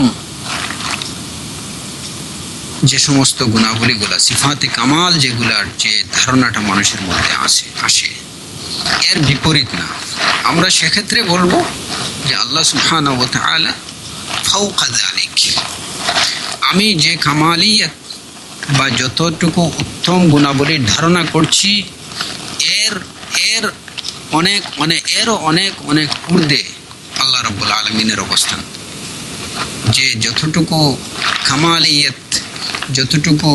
যে সমস্ত গুণাবলীগুলা, সিফাতে কামাল যেগুলার যে ধারণাটা মানুষের মধ্যে আসে আসে এর বিপরীত না। আমরা সেক্ষেত্রে বলবো যে আল্লাহ সুবহানাহু ওয়া তাআলা ফাওকা যালিক, আমি যে কামালিয়াত বা যতটুকু উত্তম গুণাবলীর ধারণা করছি এর এর অনেক অনেক এরও অনেক অনেক ঊর্ধ্বে আল্লাহ রাব্বুল আলামিনের অবস্থান। যে যতটুকু কামালিয়াত, যতটুকু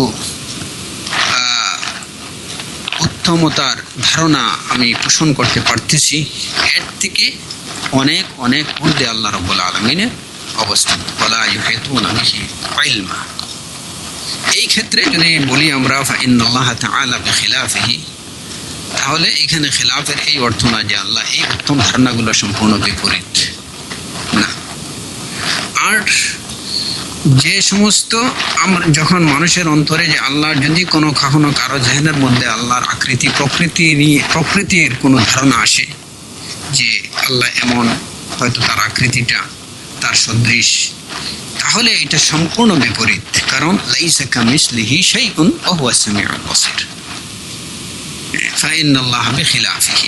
উত্তমতার ধারণা আমি পোষণ করতে পারতেছি, এর থেকে অনেক অনেক ঊর্ধ্বে আল্লাহ রাব্বুল আলামিনের অবস্থান। ওয়ালা ইউহিতুনা বিহি ইলমা। এই ক্ষেত্রে যদি বলি আমরা ফাইন্নাল্লাহা তাআলা বিখিলাফিহি, তাহলে এখানে খিলাফের এই অর্থ না যে আল্লাহ এই উত্তম ধারণাগুলো সম্পূর্ণ বিপরীত না। আর যে সমস্ত আমরা যখন মানুষের অন্তরে যে আল্লাহর যদি কোনো কখনো কারো জেহেনের মধ্যে আল্লাহর আকৃতি, প্রকৃতি নিয়ে প্রকৃতির কোনো ধারণা আসে যে আল্লাহ এমন, হয়তো তার আকৃতিটা তার সদৃশ, তাহলে এটা সম্পূর্ণ বিপরীত। কারণ লাইসা কামিসলিহি শাইউন ওয়া হুয়াস সামিউল বাসীর। ফাইন্নাল্লাহা বিখিলাফিহি,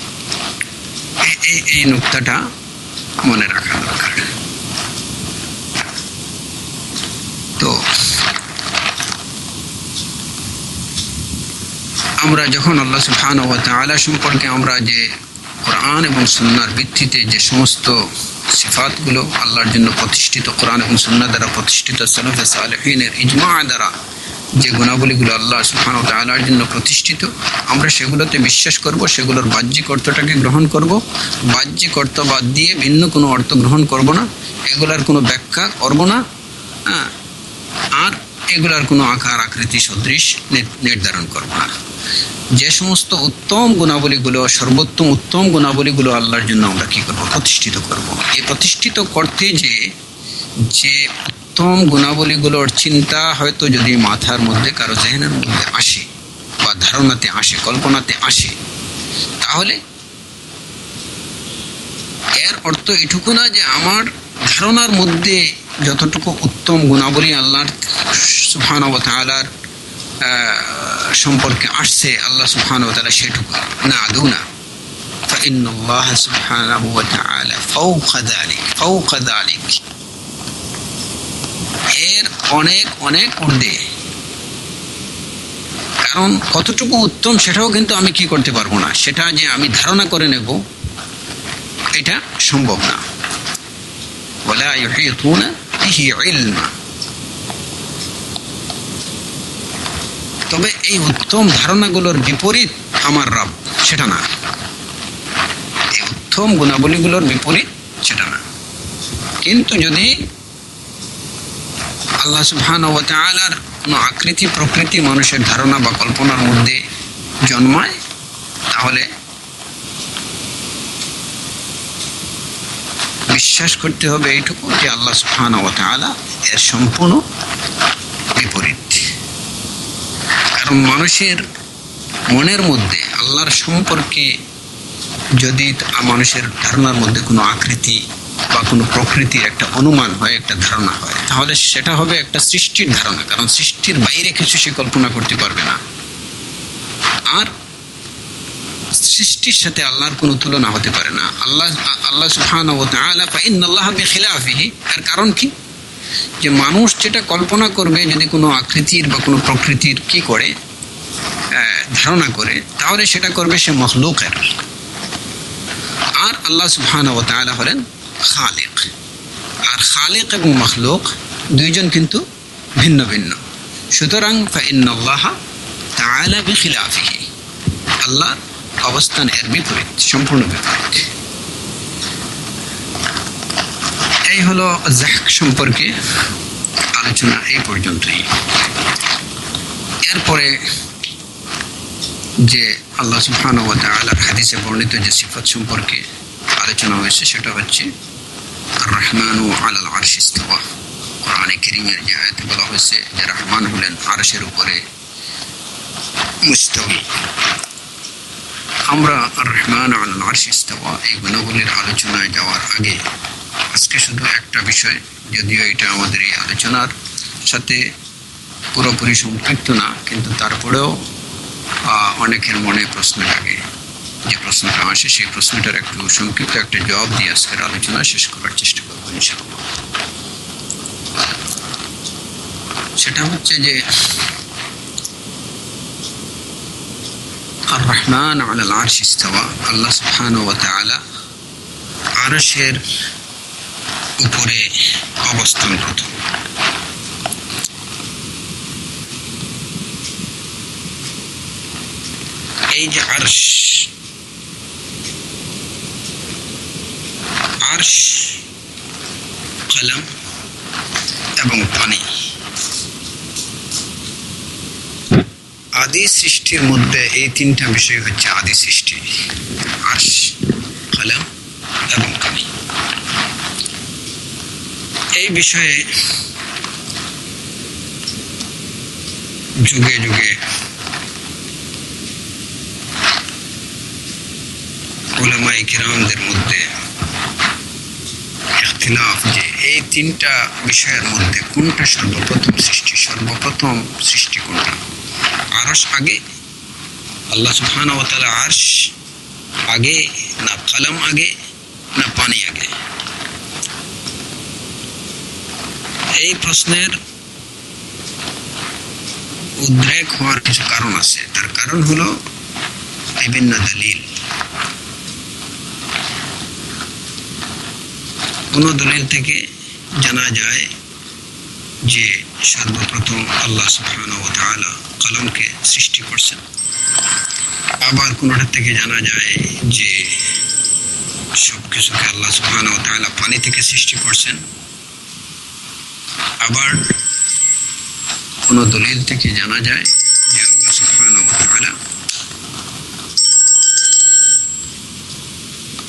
এই এই নুকতাটা মনে রাখা দরকার। তো আমরা যখন আল্লাহ সুবহানাহু ওয়া তাআলা সম্পর্কে আমরা যে কোরআন এবং সুন্নাহর ভিত্তিতে যে সমস্ত সিফাতগুলো আল্লাহর জন্য প্রতিষ্ঠিত, কোরআন এবং সুন্নাহ দ্বারা প্রতিষ্ঠিত, সালাফে সালেহিনের ইজমা দ্বারা যে গুণাবলীগুলো আল্লাহ সুবহানাহু ওয়া তাআলার জন্য প্রতিষ্ঠিত, আমরা সেগুলোতে বিশ্বাস করব, সেগুলোর বাহ্যিক অর্থটাকে গ্রহণ করব, বাহ্যিক অর্থ বাদ দিয়ে ভিন্ন কোনো অর্থ গ্রহণ করব না, এগুলার কোনো ব্যাখ্যা করব না, হ্যাঁ, আর এগুলার কোনো আকার আকৃতি সদৃশ নির্ধারণ করব না। যে সমস্ত উত্তম গুণাবলীগুলো, সর্বোত্তম উত্তম গুণাবলীগুলো আল্লাহর জন্য আমরা কি করব? প্রতিষ্ঠিত করব। এই প্রতিষ্ঠিত করতে যে যে উত্তম গুণাবলীগুলোর চিন্তা হয়তো যদি মাথার মধ্যে কারো জেহেনের মধ্যে আসে বা ধারণাতে আসে, কল্পনাতে আসে, তাহলে এর অর্থ এটুকু না যে আমার ধারণার মধ্যে যতটুকু উত্তম গুণাবলী আল্লাহর সুবহানাহু ওয়া তাআলার সম্পর্কে আসছে, আল্লাহ সুবহানাহু ওয়া তাআলা সেটুকু না, আদৌ না। ফাইন্নাল্লাহ সুবহানাহু ওয়া তাআলা ফাওকা যালিক, ফাওকা যালিক, এর অনেক অনেক ঊর্ধ্বে। কারণ কতটুকু উত্তম সেটাও কিন্তু আমি কি করতে পারবো না, সেটা যে আমি ধারণা করে নেব এটা সম্ভব না। ওয়ালা ইউহিতুনা বিহি ইলমা। তবে এই উত্তম ধারণাগুলোর বিপরীত আমার রব, সেটা না। এই উত্তম গুণাবলীগুলোর বিপরীত সেটা না। কিন্তু যদি আল্লাহ সুবহানাহু ওয়া তাআলার কোনো আকৃতি প্রকৃতি মানুষের ধারণা বা কল্পনার মধ্যে জন্মায়, তাহলে বিশ্বাস করতে হবে এইটুকু যে আল্লাহ সুবহানাহু ওয়া তাআলা এর সম্পূর্ণ বিপরীত। কারণ মানুষের মনের মধ্যে আল্লাহর সম্পর্কে যদি মানুষের ধারণার মধ্যে কোনো আকৃতি বা কোনো প্রকৃতির একটা অনুমান হয়, একটা ধারণা হয়, তাহলে সেটা হবে একটা সৃষ্টির ধারণা। কারণ সৃষ্টির বাইরে কিছু সে কল্পনা করতে পারবে না। আর সৃষ্টির সাথে আল্লাহর কোনো তুলনা হতে পারে না। আল্লাহ আল্লাহ সুবহানাহু ওয়া তাআলা ফাইন্নাল্লাহা বিখিলাফিহি, এর কারণ কি, যে মানুষ যেটা কল্পনা করবে যদি কোনো আকৃতির বা কোনো প্রকৃতির কি করে ধারণা করে, তাহলে সেটা করবে সে মখলুকের। আর আল্লাহ সুবহানাহু ওয়া তাআলা হলেন খালিক। আর খালিক এবং মখলুক দুইজন কিন্তু ভিন্ন ভিন্ন। সুতরাং ফাইন্নাল্লাহা তাআলা বিখিলাফিহি, আল্লাহ অবস্থান এর বিপরীত, সম্পূর্ণ বিপরীত। এই হলো যাহক সম্পর্কে আলোচনা এই পর্যন্তই। এরপরে যে আল্লাহ সুবহানাহু ওয়া তাআলার হাদিসে বর্ণিত যে সিফাত সম্পর্কে আলোচনা হয়েছে, সেটা হচ্ছে আর রহমানু আলাল আরশি ইস্তাওয়া। কোরআনে কারীমের যে আয়াতে বলা হয়েছে যে রহমান হলেন আরশের উপরে মুস্তাওয়ী। আমরা আর রহমান আলাল আরশি ইস্তাওয়া এই গুণাবলীর আলোচনায় যাওয়ার আগে আজকে শুধু একটা বিষয়, যদিও এটা আমাদের এই আলোচনার সাথে পুরোপুরি সম্পৃক্ত না, কিন্তু তারপরেও অনেকের মনে প্রশ্ন জাগে। যে প্রশ্নটা আসে সেই প্রশ্নটার একটু সংক্ষিপ্ত একটা জবাব দিয়ে আজকের আলোচনা শেষ করার চেষ্টা করবো ইনশাআল্লাহ। সেটা হচ্ছে যে আর রহমান আলাল আরশি ইস্তাওয়া, আল্লাহ সুবহানাহু ওয়া তাআলা আরশের উপরে অবস্থান করত। এই যে আরশ, আরশ, কলম এবং পানি, আদি সৃষ্টির মধ্যে এই তিনটা বিষয় হচ্ছে আদি সৃষ্টি: আরশ, কলম এবং পানি। এই বিষয়ে যুগে যুগে উলামায়ে কিরামদের মধ্যে ইখতিলাফ যে এই তিনটা বিষয়ের মধ্যে কোনটা সর্বপ্রথম সৃষ্টি, সর্বপ্রথম সৃষ্টি কোনটা, আরশ আগে, আল্লাহ সুবহানাহু ওয়া তাআলা আরশ আগে, না কলম আগে, না পানি আগে? এই প্রশ্নের উদ্রেক হওয়ার কিছু কারণ আছে। তার কারণ হলো বিভিন্ন দলিল। কোন দলিল থেকে জানা যায় যে সর্বপ্রথম আল্লাহ সুবহানাহু ওয়া তাআলা কলমকে সৃষ্টি করছেন। আবার কোনটা থেকে জানা যায় যে সবকিছুকে আল্লাহ সুবহানাহু ওয়া তাআলা পানি থেকে সৃষ্টি করছেন। আবার কোন দলিল থেকে জানা যায় যে আল্লাহ সুবহানাহু ওয়া তাআলা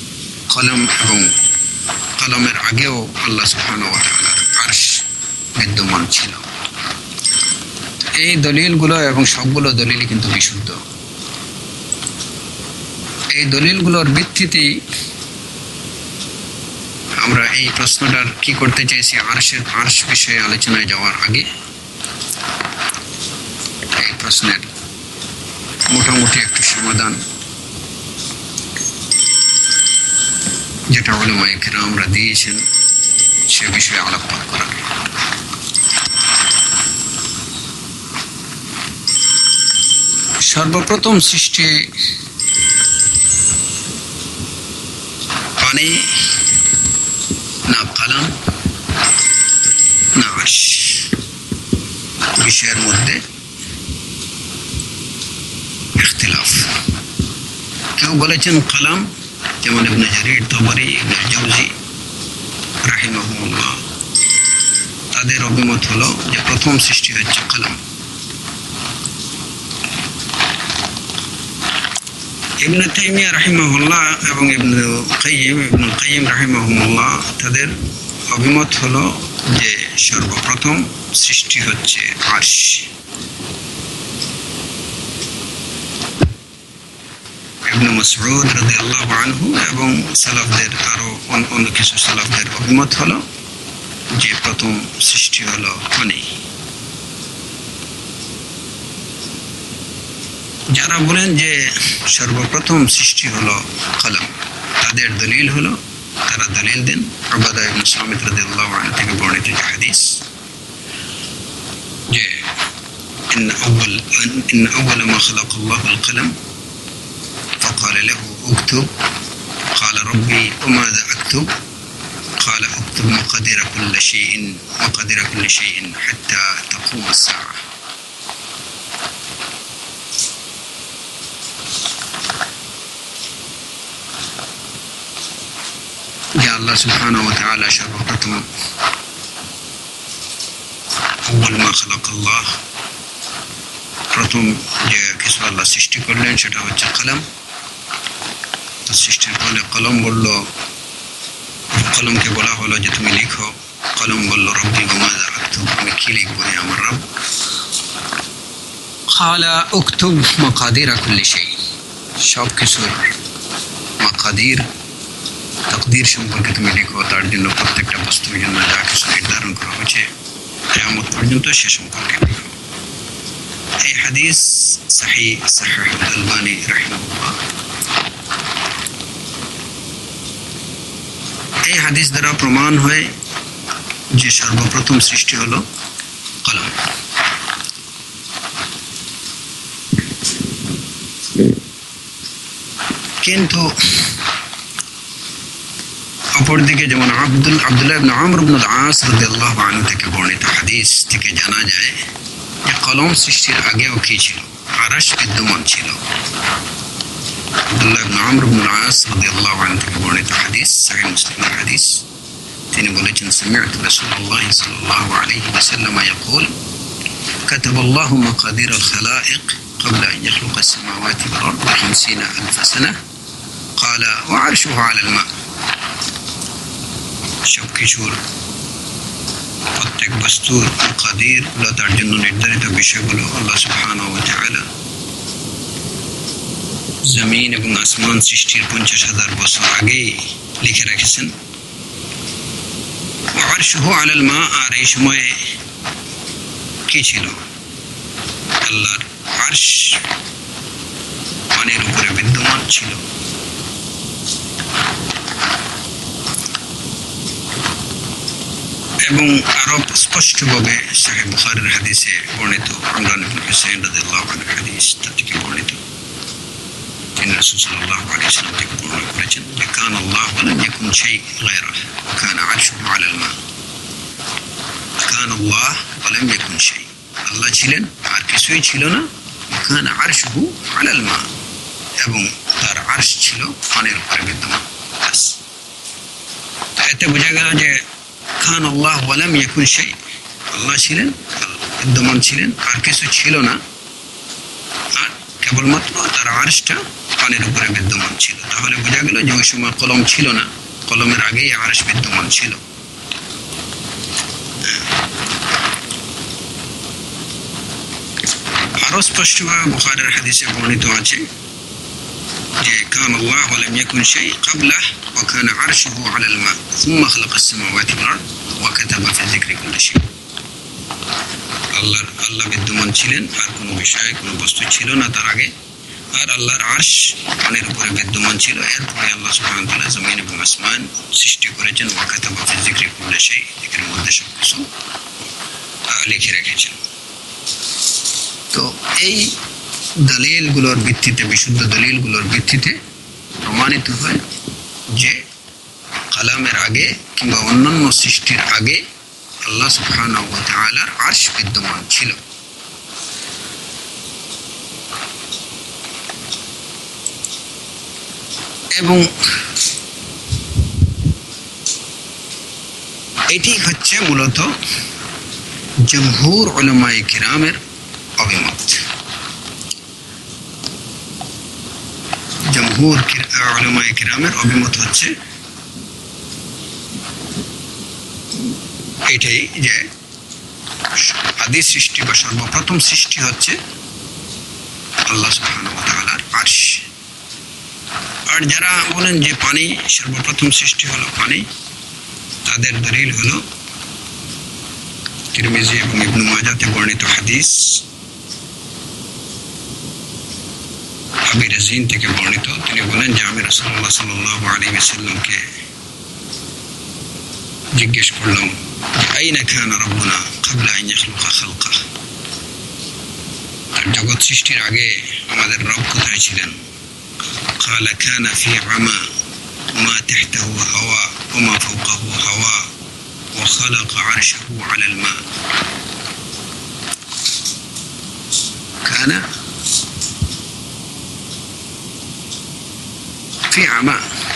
কলম এবং কলমের আগেও আল্লাহ সুবহানাহু ওয়া তাআলার আরশ বিদ্যমান ছিল। এই দলিলগুলো এবং সবগুলো দলিলই কিন্তু বিশুদ্ধ। এই দলিলগুলোর ভিত্তিতেই আমরা এই প্রশ্নটার কি করতে চাইছি, আরশের আরশ বিষয়ে আলোচনায় যাওয়ার আগে এই প্রশ্নের মোটামুটি একটু সমাধান যেটা উলামায়ে কেরামরা দিয়েছেন সে বিষয়ে আলোকপাত করা। সর্বপ্রথম সৃষ্টি পানি না কালাম না আরশ বিষয়ের মধ্যে ইখতিলাফ। কেউ বলেছেন কালাম, যেমন ইবনে জারীর তাবরী, ইবনে জাওজি রাহিমাহুল্লাহ, তাদের অভিমত হলো যে প্রথম সৃষ্টি হচ্ছে কালাম। ইবনে তাইমিয়া রাহিমাহুল্লাহ এবং ইবনে কাইয়িম ইবনে কাইয়িম রাহিমাহুল্লাহ তাদের অভিমত হলো যে সর্বপ্রথম সৃষ্টি হচ্ছে আরশ। ইবনে মাসউদ রাদিয়াল্লাহু আনহু এবং সালাফদের আরো অন্য কিছু সালাফদের অভিমত হলো যে প্রথম সৃষ্টি হলো পানি। যারা বলেন যে সর্বপ্রথম সৃষ্টি হলো কলম, তাদের দলিল হলো, তারা দলিল দেন উবাদা ইবনে সামিত রাদিয়াল্লাহু আনহু থেকে বর্ণিত যে হাদিস যে ইন আউয়াল ইন আউয়াল মা খালাকা আল্লাহু আল-কলম فقال له اكتب قال ربي وماذا اكتب قال اكتب مقادير كل شيء مقادير كل شيء حتى تقوم الساعة. যে আল্লাহ সুবহানাহু ওয়া তাআলা সর্বপ্রথম আউয়াল মা খালাকা আল্লাহ প্রথম যে কিছু আল্লাহ সৃষ্টি করলেন সেটা হচ্ছে কলম। তো সৃষ্টির ফলে কলম বলল, কলমকে বলা হলো যে তুমি লিখো। কলম বলল রব্বি ওয়া মাযা আকতুব, আমি কি লিখবো হে আমার রব। ক্বালা উকতুব মাকাদিরা কুল্লি শাই, সব কিছুর মাকাদির তাকদীর সম্পর্কে তুমি লিখো, তার জন্য প্রত্যেকটা বস্তুর জন্য যা কিছু নির্ধারণ করা হয়েছে কিয়ামত পর্যন্ত সে সম্পর্কে লিখো। এই হাদিস সহিহ সহিহ আল-আলবানী রাহিমাহুল্লাহ। এই হাদিস দ্বারা প্রমাণ হয় যে সর্বপ্রথম সৃষ্টি হলো কলম। কিন্তু অপরদিকে যেমন আব্দুল আব্দুল্লাহ ইবনে আমর ইবনে আল-আস রাদিয়াল্লাহু আনহু থেকে বর্ণিত হাদিস থেকে জানা যায় যে কলম সৃষ্টির আগেও কি ছিল, আরশ বিদ্যমান ছিল। আব্দুল্লাহ ইবনে আমর ইবনে আল-আস রাদিয়াল্লাহু আনহু থেকে বর্ণিত হাদিস, সহিহ মুসলিমের হাদিস, তিনি বলেছেন سمعت رسول الله صلى الله عليه وسلم يقول كتب الله مقادير الخلائق قبل أن يخلق السماوات والأرض بخمسين ألف سنة قال وعرشه على الماء. সব কিছুর প্রত্যেক বস্তুর মাকাদির গুলো, তার জন্য নির্ধারিত বিষয়গুলো আল্লাহ সুবহানাহু ওয়া তাআলা জমিন এবং আসমান সৃষ্টির পঞ্চাশ হাজার বছর আগে লিখে রেখেছেন। আরশুহু আলাল মা, আর এই সময়ে কি ছিল, আল্লাহর আরশ পানির উপরে বিদ্যমান ছিল। এবং আরো স্পষ্টভাবে সহিহ বুখারীর হাদিসে বর্ণিত ইমরান ইবনে হুসাইন রাদিয়াল্লাহু আনহু হাদিস থেকে বর্ণিত, তিনি রাসূল সাল্লাল্লাহু আলাইহি ওয়াসাল্লাম থেকে বর্ণনা করেছেন যে কান আল্লাহ ওয়া লাম ইয়াকুন শাই গায়রাহু ওয়া কানা আরশুহু আলাল মা। কান আল্লাহ ওয়া লাম ইয়াকুন শাই, আল্লাহ ছিলেন আর কিছুই ছিল না। কানা আরশুহু আলাল মা, এবং তার আরশ ছিল পানির উপরে বিদ্যমান। এতে বোঝা গেল যে খান আল্লাহ ওয়া লাম ইয়াকুন শাই, আল্লাহ ছিলেন, বিদ্যমান ছিলেন, আর কিছু ছিল না, আর কেবলমাত্র তার আরশটা পানির উপরে বিদ্যমান ছিল। তাহলে বোঝা গেল যে ওই সময় কলম ছিল না, কলমের আগেই আরশ বিদ্যমান ছিল। আরো স্পষ্টভাবে বুখারীর হাদিসে বর্ণিত আছে যে কান আল্লাহ লাম ইয়াকুন শাই ক্বাবলাহ ওয়া কানা আরশুহু আলাল মা সুম্মা খালাকা আস-সামাওয়াতি ওয়াল আরদ ওয়া কাতাবা ফি যিকরি কুল্লি শাই। আল্লাহ আল্লাহ বিদ্যমান ছিলেন, আর কোনো বিষয় কোনো বস্তু ছিল না তার আগে, আর আল্লাহর আরশ পানির উপরে বিদ্যমান ছিল। এরপরে আল্লাহ সুবহানাহু ওয়া তাআলা জমিন এবং আসমান সৃষ্টি করেছেন। ওয়া কাতাবা ফি যিকরি কুল্লি শাই, এর মধ্যে সবকিছু লিখে রেখেছেন। তো এই দলিলগুলোর ভিত্তিতে, বিশুদ্ধ দলিলগুলোর ভিত্তিতে প্রমাণিত হয় যে কালামের আগে কিংবা অন্যান্য সৃষ্টির আগে আল্লাহ সুবহানাহু ওয়া তাআলার আরশ বিদ্যমান ছিল। এবং এটি হচ্ছে মূলত জমহুর উলামায়ে কিরামের অভিমত। জমহুর উলামায়ে কিরামের অভিমত হচ্ছে এটাই যে আদি সৃষ্টি বা সর্বপ্রথম সৃষ্টি হচ্ছে আল্লাহ সুবহানাহু ওয়া তাআলার আরশ। আর যারা বলেন যে পানি সর্বপ্রথম সৃষ্টি হলো পানি, তাদের দলিল হলো তিরমিজি এবং ইবনে মাজাহতে বর্ণিত হাদিস, আবি রাজিন থেকে বর্ণিত। তিনি বলেন যে আমি রাসূলুল্লাহ সাল্লাল্লাহু আলাইহি ওয়াসাল্লামকে জিজ্ঞেস করলাম আইনা কানা রাব্বুনা ক্বাবলা আন ইয়াখলুকা খালকা, জগৎ সৃষ্টির আগে আমাদের রব কোথায় ছিলেন? قال كان في عمى ما تحته هواء وما فوقه هواء وخلق عرشه على الماء। كان في عمى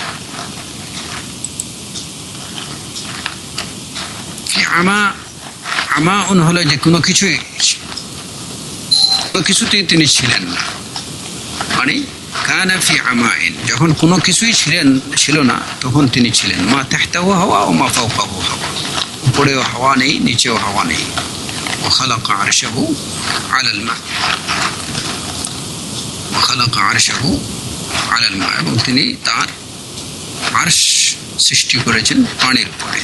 في عمى আমা উন হলো যে কোনো কিছুই কিছুতেই তিনি ছিলেন না, মানে কানা ফি আমাইন, যখন কোনো কিছুই ছিলেন ছিল না তখন তিনি ছিলেন। মা তাহতাহু হাওয়া ও মা ফাওকাহু হাওয়া, উপরেও হাওয়া নেই নিচেও হাওয়া নেই। ওয়া খালাকা আরশাহু আলাল মা, ওয়া খালাকা আরশাহু আলাল মা, এবং তিনি তার আরশ সৃষ্টি করেছেন পানির উপরে।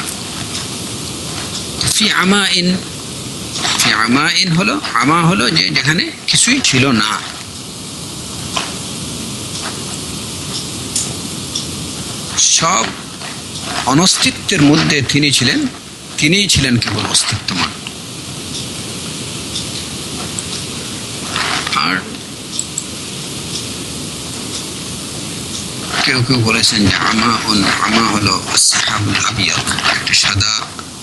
ফি আমাইন, ফি আমাইন হলো, আমা হলো যে যেখানে কিছুই ছিল না। সব অনস্তিত্বের মধ্যে তিনি ছিলেন, তিনিই ছিলেন কেবল অস্তিত্বমান। আর কেউ কেউ বলেছেন যে আমা উন, আমা হলো সাহাবুল আবিয়াদ, একটা সাদা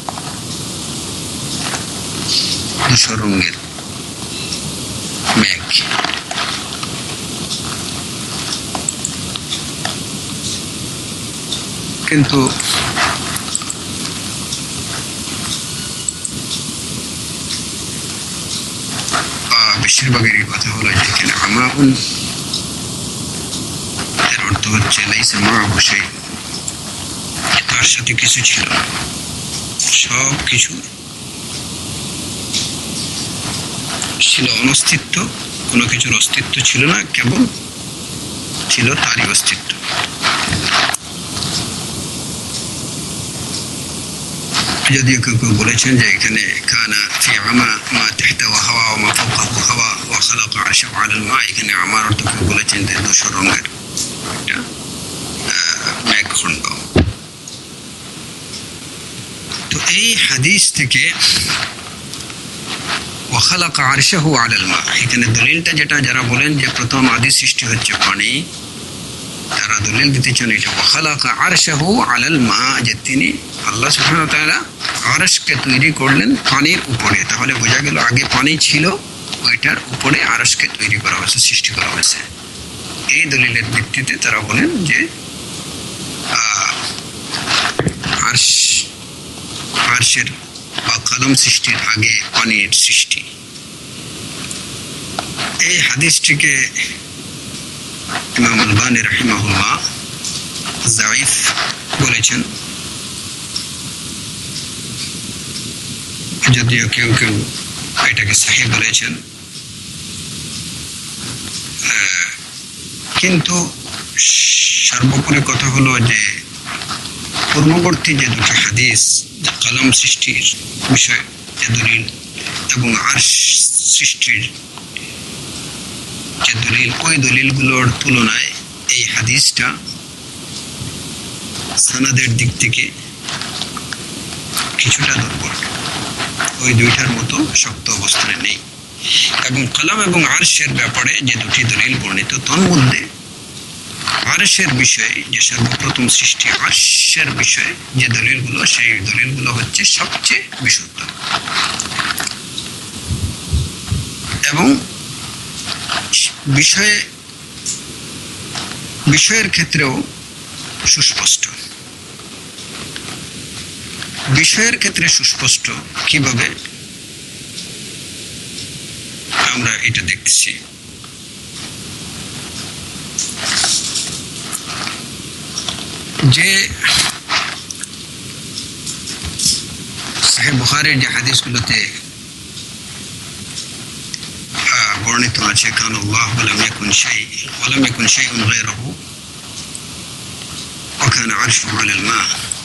ধূসর রঙের মেঘ। কিন্তু বেশিরভাগেরই কথা হলো যে এখানে আমাউন এর অর্থ হচ্ছে লাইসা মাআহু শাই, তার সাথে কিছু ছিল না, সব কিছু ছিল অনস্তিত্ব, কোনো কিছুর অস্তিত্ব ছিল না, কেবল ছিল তারই অস্তিত্ব। যদিও কেউ কেউ বলেছেন যে এখানে কানা ফি আমা মা তাহতাহু হাওয়া ওয়া মা ফাওকাহু হাওয়া ওয়া খালাকা আরশাহু আলাল মা, এখানে আমার অর্থ কেউ বলেছেন যে ধূসর রঙের একটা মেঘখণ্ড। তো এই হাদিস থেকে ওয়া খালাকা আরশাহু আলাল মা, এখানে দলিলটা যেটা যারা বলেন যে প্রথম আদি সৃষ্টি হচ্ছে পানি, তারা দলিল দিতেছেন এটা ওয়া খালাকা আরশাহু আলাল মা, যে তিনি আল্লাহ সুবহানাহু ওয়া তাআলা আরশকে তৈরি করলেন পানির উপরে। তাহলে বোঝা গেল আগে পানি ছিল, ওইটার উপরে আরশকে তৈরি করা হয়েছে, সৃষ্টি করা হয়েছে। এই দলিলের ভিত্তিতে তারা বলেন যে আরশ, আরশের বা কলম সৃষ্টির আগে পানির সৃষ্টি। এই হাদিসটিকে ইমাম আলবানী রাহিমাহুল্লাহ যায়িফ বলেছেন, যদিও কেউ কেউ এটাকে সহিহ বলেছেন। কিন্তু সর্বোপরি কথা হলো যে পূর্ববর্তী যে দুটো হাদিস কলম সৃষ্টির বিষয় যে দলিল এবং আরশ সৃষ্টির যে দলিল, ওই দলিলগুলোর তুলনায় এই হাদিসটা সনদের দিক থেকে কিছুটা দুর্বল, ওই দুইটার মতো শক্ত অবস্থানে নেই। এবং কলম এবং আরশের ব্যাপারে যে দুটি দলিল বর্ণিত, তার মধ্যে আরশের বিষয়ে যে সর্বপ্রথম সৃষ্টি আরশের বিষয়ে যে দলিলগুলো, সেই দলিলগুলো হচ্ছে সবচেয়ে বিশুদ্ধ এবং বিষয়ে বিষয়ের ক্ষেত্রেও সুস্পষ্ট। বিষয়ের ক্ষেত্রে সুস্পষ্ট কিভাবে আমরা এটা দেখতেছি। যে সহিহ বুখারীর যে হাদিসগুলোতে বর্ণিত আছে, কান আল্লাহু লাম ইয়াকুন শাই ওয়া লাম ইয়াকুন শাইউন গায়রুহু ওয়া কানা আরশুহু আলাল মা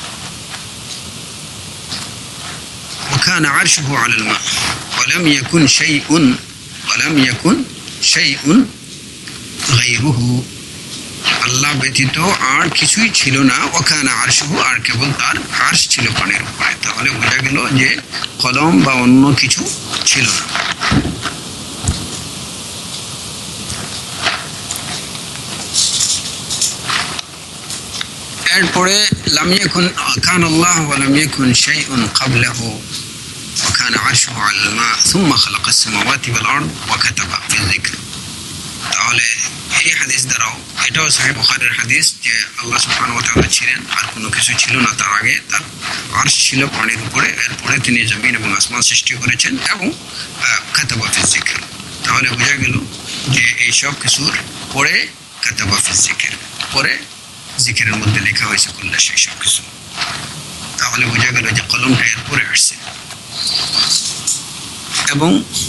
ওয়া কানা আরশুহু আলাল মা ওয়া লাম ইয়াকুন শাইউন ওয়া লাম ইয়াকুন শাইউন গায়রুহু, আল্লাহ ব্যতীত আর কিছুই ছিল না। ওখানে আরশুহু, আর কেবল তার আরশ ছিল পানির উপরে। তাহলে বোঝা গেল যে কলম বা অন্য কিছু ছিল না। এরপরে লাম ইয়াকুন কান আল্লাহু ওয়া লাম ইয়াকুন শাইউন ক্বাবলাহু ওয়া কানা আরশুহু আলাল মা সুম্মা খালাকাস সামাওয়াতি ওয়াল আরদ ওয়া কাতাবা ফি যিকর। তাহলে এই হাদিস দ্বারাও এটাও সহিহ বুখারীর হাদিস যে আল্লাহ সুবহানাহু ওয়া তাআলা ছিলেন, আর কোনো কিছু ছিল না তার আগে, তার আরশ ছিল পানির উপরে, এরপরে তিনি জমিন এবং আসমান সৃষ্টি করেছেন এবং কাতাবা ফি যিকর। তাহলে বোঝা গেল যে এই সব কিছুর পরে কাতাবা ফি যিকর, পরে জিকিরের মধ্যে লেখা হয়েছে কুল্লা সেই সব কিছু। তাহলে বোঝা গেল যে কলমটা এর পরে আসছে। এবং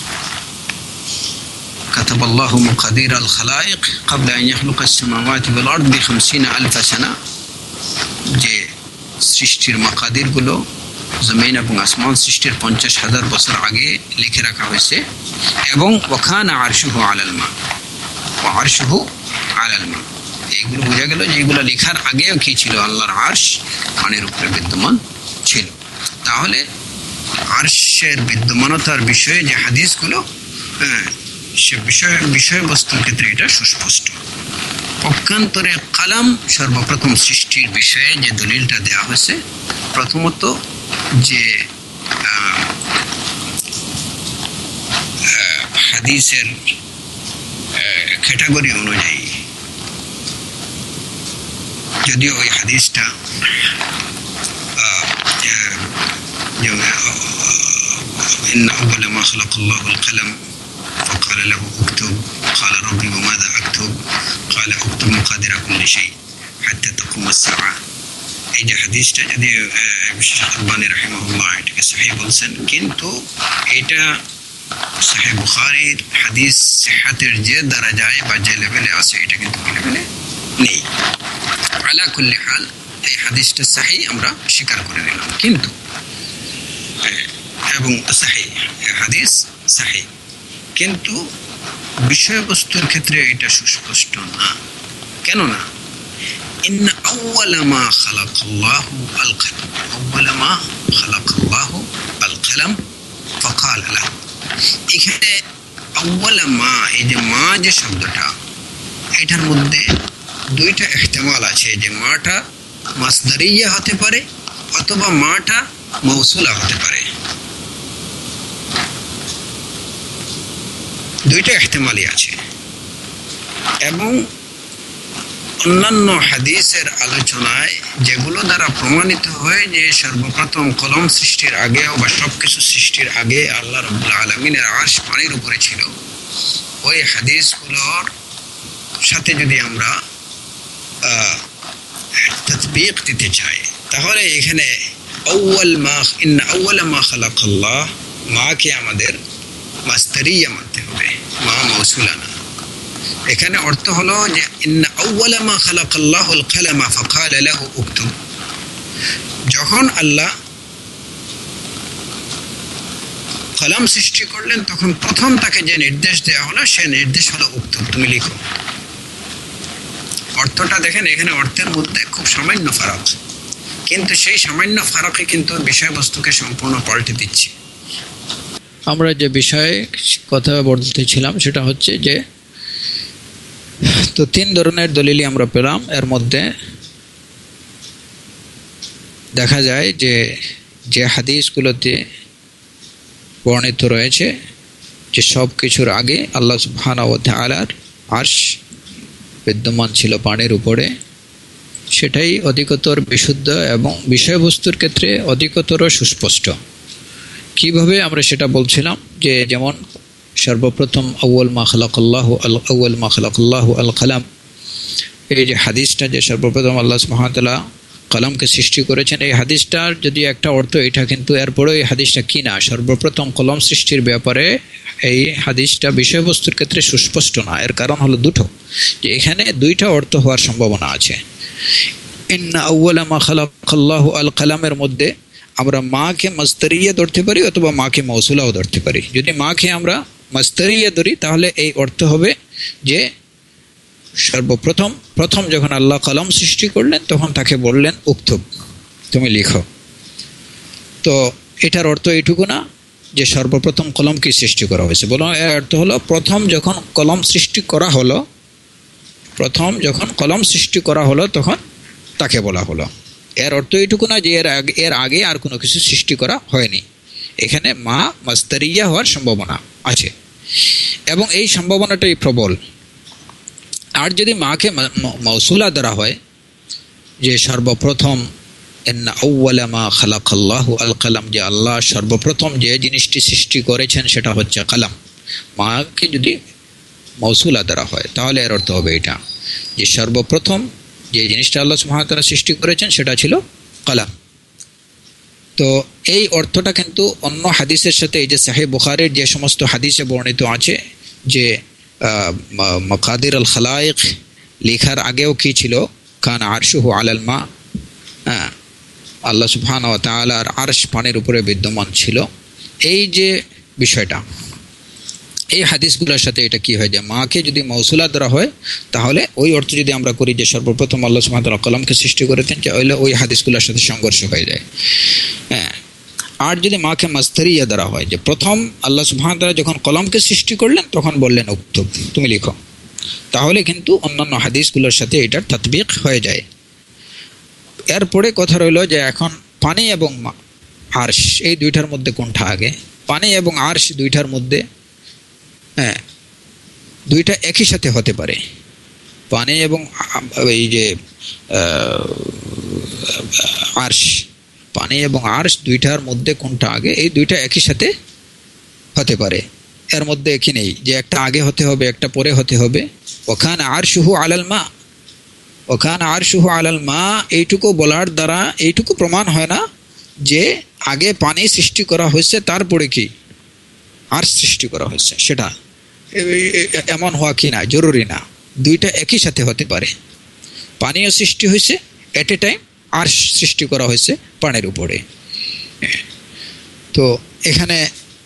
كتب الله مقادير الخلائق قبل أن يخلق السماوات والأرض بخمسين ألف سنة, যে সৃষ্টির মাকাদির গুলো জমিন এবং আসমান সৃষ্টির পঞ্চাশ হাজার বছর আগে লিখে রাখা হয়েছে। এবং ওয়াকানা আরশুহু আলাল মা, ওয়া আরশুহু আলাল মা, এইগুলো বোঝা গেল যে এগুলো লেখার আগেও কি ছিল, আল্লাহর আরশ পানির উপরে বিদ্যমান ছিল। তাহলে আরশের বিদ্যমানতার বিষয়ে যে হাদিসগুলো, সে বিষয় বিষয়বস্তুর ক্ষেত্রে এটা সুস্পষ্ট। পক্ষান্তরে কালাম সর্বপ্রথম সৃষ্টির বিষয়ে যে দলিলটা দেওয়া হয়েছে, প্রথমত যে হাদিসের ক্যাটাগরি অনুযায়ী, যদিও ওই হাদিসটা إن أول ما خلق الله القلم فقال له اكتب قال ربي وماذا أكتب قال اكتب مقادير كل شيء حتى تقوم الساعة। এই যে হাদিসটা যদি বিশেষ আলবানী রাহিমাহুল্লাহ এটাকে সহিহ বলছেন, কিন্তু এটা সহিহ বুখারীর হাদিস সিহহাতের যে দরজায় বা যে লেভেলে আছে, এটা কিন্তু ওই লেভেলে নেই। আলা কুল্লি হাল এই হাদিসটা সহিহ আমরা স্বীকার করে নিলাম, কিন্তু এবং সহিহ হাদিস সহিহ, কিন্তু বিষয়বস্তুর ক্ষেত্রে এটা সুস্পষ্ট না। কেন না? ইন্না আউওয়ালা মা খালাকাল্লাহু আল কলম, আউওয়ালা মা খালাকাল্লাহু আল কলম ফাকাল লাহু। এখানে আউওয়ালা মা, এই যে মা যে শব্দটা, এটার মধ্যে দুইটা ইহতিমাল আছে, যে মাটা মাসদারিয়া হতে পারে অথবা মাটা মৌসুলা হতে পারে। দুইটা ইহতিমালই আছে। এবং অন্যান্য হাদিসের আলোচনায় যেগুলো দ্বারা প্রমাণিত হয় যে সর্বপ্রথম কলম সৃষ্টির আগেও বা সবকিছু সৃষ্টির আগে আল্লাহ রাব্বুল আলামিনের আরশ পানির উপরে ছিল, ওই হাদিসগুলোর সাথে যদি আমরা তাতবিক দিতে চাই, তাহলে এখানে আউয়াল মা ইন্না আউওয়ালা মা খালাকাল্লাহ, মাকে আমাদের মাসদারিয়া মানতে হবে, মা মৌসুলা না। এখানে অর্থ হলো যে ইন্না আউওয়ালা মা খালাকাল্লাহুল কালামা ফাকালা লাহু উকতুব, যখন আল্লাহ কলম সৃষ্টি করলেন তখন প্রথম তাকে যে নির্দেশ দেওয়া হলো সে নির্দেশ হলো উক্তুব, তুমি লিখো। অর্থটা দেখেন, এখানে অর্থের মধ্যে খুব সামান্য ফারাক, কিন্তু সেই সামান্য ফারাকে কিন্তু বিষয়বস্তুকে সম্পূর্ণ পাল্টে দিচ্ছে। আমরা যে বিষয়ে কথা বলতেছিলাম সেটা হচ্ছে যে, তো তিন ধরনের দলিলই আমরা পেলাম। এর মধ্যে দেখা যায় যে যে হাদিসগুলোতে বর্ণিত রয়েছে যে সব কিছুর আগে আল্লাহ সুবহানাহু ওয়া তাআলার আরশ বিদ্যমান ছিল পানির উপরে, সেটাই অধিকতর বিশুদ্ধ এবং বিষয়বস্তুর ক্ষেত্রে অধিকতর সুস্পষ্ট। কিভাবে আমরা সেটা বলছিলাম যে, যেমন সর্বপ্রথম আউয়াল মা খালাকাল্লাহু আল আউয়াল মা খালাকাল্লাহু আল কালাম, এই যে হাদিসটা যে সর্বপ্রথম আল্লাহ সুবহানাহু ওয়া তাআলা কলমকে সৃষ্টি করেছেন, এই হাদিসটার যদি একটা অর্থ এটা, কিন্তু এরপরে এই হাদিসটা কি না, সর্বপ্রথম কলম সৃষ্টির ব্যাপারে এই হাদিসটা বিষয়বস্তুর ক্ষেত্রে সুস্পষ্ট না। এর কারণ হলো দুটো, যে এখানে দুইটা অর্থ হওয়ার সম্ভাবনা আছে। ইন্না আউওয়ালা মা খালাকাল্লাহু আল কালামের মধ্যে আমরা মাকে মাসদারিয়া ধরতে পারি অথবা মাকে মৌসুলাও ধরতে পারি। যদি মাকে আমরা মাসদারিয়া ধরি তাহলে এই অর্থ হবে যে সর্বপ্রথম প্রথম যখন আল্লাহ কলম সৃষ্টি করলেন তখন তাকে বললেন উক্তুব, তুমি লিখো। তো এটার অর্থ এইটুকু না যে সর্বপ্রথম কলম কি সৃষ্টি করা হয়েছে, বলো এর অর্থ হলো প্রথম যখন কলম সৃষ্টি করা হলো, প্রথম যখন কলম সৃষ্টি করা হলো তখন তাকে বলা হলো। এর অর্থ এইটুকু না যে এর আগে এর আগে আর কোনো কিছু সৃষ্টি করা হয়নি। এখানে মা মাসদারিয়া হওয়ার সম্ভাবনা আছে এবং এই সম্ভাবনাটাই প্রবল। আর যদি মাকে মৌসুলা ধরা হয় যে সর্বপ্রথম ইন্না আউওয়ালা মা খালাকাল্লাহু আল কালাম, যে আল্লাহ সর্বপ্রথম যে জিনিসটি সৃষ্টি করেছেন সেটা হচ্ছে কালাম, মাকে যদি মৌসুলা ধরা হয় তাহলে এর অর্থ হবে এটা যে সর্বপ্রথম যে জিনিসটা আল্লাহ সুবহানাহু ওয়া তাআলা সৃষ্টি করেছেন সেটা ছিল কালাম। তো এই অর্থটা কিন্তু অন্য হাদিসের সাথে, এই যে সাহিহ বুখারীর যে সমস্ত হাদিসে বর্ণিত আছে যে মাকাদির আল খালায়েক লেখার আগেও কি ছিল, কান আরশুহু আলাল মা, হ্যাঁ আল্লাহ সুবহানাহু ওয়া তাআলার আরশ পানির উপরে বিদ্যমান ছিল, এই যে বিষয়টা, এই হাদিসগুলোর সাথে এটা কি হয় যে মাকে যদি মৌসুলা ধরা হয় তাহলে ওই অর্থ যদি আমরা করি যে সর্বপ্রথম আল্লাহ সুবহানাহু ওয়া তাআলা কলমকে সৃষ্টি করেছেন, তাহলে ওই হাদিসগুলোর সাথে সংঘর্ষ হয়ে যায়। হ্যাঁ, আর যদি মাকে মাসদারিয়া ধরা হয় যে প্রথম আল্লাহ সুবহানাহু ওয়া তাআলা যখন কলমকে সৃষ্টি করলেন তখন বললেন উক্তুব, তুমি লিখো, তাহলে কিন্তু অন্যান্য হাদিসগুলোর সাথে এটার তাতবিক হয়ে যায়। এরপরে কথা রইল যে এখন পানি এবং আরশ এই দুইটার মধ্যে কোনটা আগে? পানি এবং আরশ দুইটার মধ্যে, হ্যাঁ দুইটা একই সাথে হতে পারে। পানি এবং এই যে আরশ, পানি এবং আরশ দুইটার মধ্যে কোনটা আগে? এই দুইটা একই সাথে হতে পারে, এর মধ্যে একই নেই যে একটা আগে হতে হবে একটা পরে হতে হবে। ওখানে আরশুহু আলাল মা, ওখানে আরশুহু আলাল মা এইটুকু বলার দ্বারা এইটুকু প্রমাণ হয় না যে আগে পানি সৃষ্টি করা হয়েছে তারপরে কি আরশ সৃষ্টি করা হয়েছে, সেটা এমন হওয়া কি না জরুরি না, দুইটা একই সাথে হতে পারে। পানিও সৃষ্টি হয়েছে এট এ টাইম, আরশ সৃষ্টি করা হয়েছে পানির উপরে। তো এখানে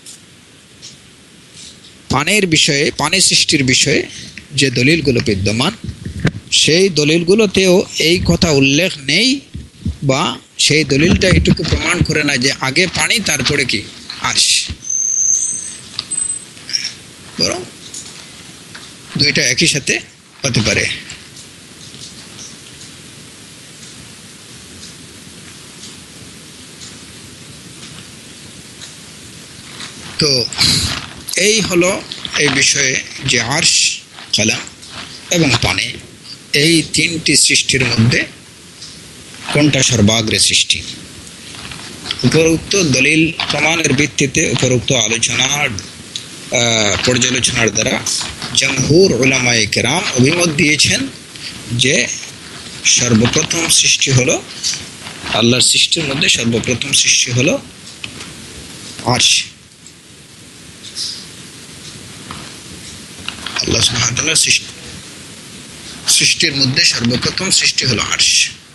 পানির বিষয়ে, পানি সৃষ্টির বিষয়ে যে দলিলগুলো বিদ্যমান সেই দলিলগুলোতেও এই কথা উল্লেখ নেই, বা সেই দলিলটা এটুকু প্রমাণ করে না যে আগে পানি তারপরে কি আরশ, বরং দুইটা একই সাথে হতে পারে। তো এই হলো এই বিষয়ে যে আরশ, কালাম এবং পানি এই তিনটি সৃষ্টির মধ্যে কোনটা সর্বাগ্রে সৃষ্টি। উপরোক্ত দলিল প্রমাণের ভিত্তিতে উপরোক্ত আলোচনার পর্যালোচনার দ্বারা জমহুর উলামায়ে কেরাম অভিমত দিয়েছেন যে সর্বপ্রথম সৃষ্টি হলো, আল্লাহর সৃষ্টির মধ্যে সর্বপ্রথম সৃষ্টি হলো আরশ। আল্লাহ সুবহানাহু তাআলার সৃষ্টি সৃষ্টির মধ্যে সর্বপ্রথম সৃষ্টি হলো আরশ।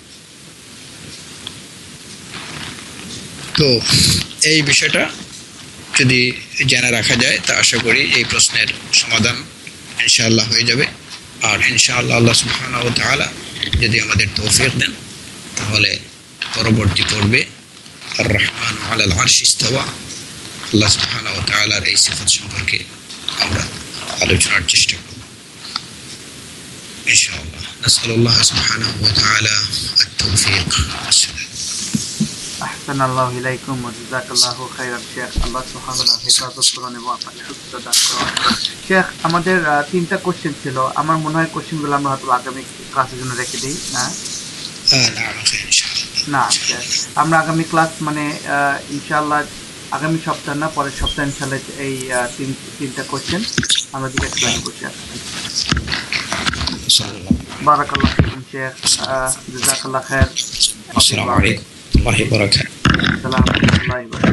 তো এই বিষয়টা যদি জেনে রাখা যায় তা আশা করি এই প্রশ্নের সমাধান ইনশাআল্লাহ হয়ে যাবে। আর ইনশাআল্লাহ আল্লাহ সুবহানাহু ওয়া তাআলা যদি আমাদের তৌফিক দেন তাহলে পরবর্তী পর্বে আর রহমান আলাল আরশ ইস্তাওয়া, আল্লাহ সুবহানাহু ওয়া তাআলার এই সিফাত সম্পর্কে আমরা আলোচনার চেষ্টা করব ইনশাআল্লাহ। নাসআলুল্লাহ সুবহানাহু ওয়া তাআলা আত-তৌফিক। আহসানাল্লাহু ইলাইকুম ওয়া জাযাকাল্লাহু খাইরান। শেখ আল্লাহ সুবহানাহু ওয়া তাআলা হেফাজত করুন এবং আপনাকে সুস্থতা দান করুন। শেখ আমাদের তিনটা কোশ্চেন ছিল, আমার মনে হয় কোশ্চেনগুলো আমরা হয়তো আগামী ক্লাসের জন্য রেখে দিই না? না শেখ, আমরা আগামী ক্লাস মানে ইনশাআল্লাহ আগামী সপ্তাহ না পরের সপ্তাহে ইনশাআল্লাহ এই তিন তিনটা কোশ্চেন আমরা দিকে এক্সপ্লেইন করছি। বারাকাল্লাহু ফিকুম শেখ, জাযাকাল্লাহু খাইর। আসসালামু আলাইকুম ওয়া রাহমাতুল্লাহি ওয়া বারাকাতুহু। আসসালামু আলাইকুম।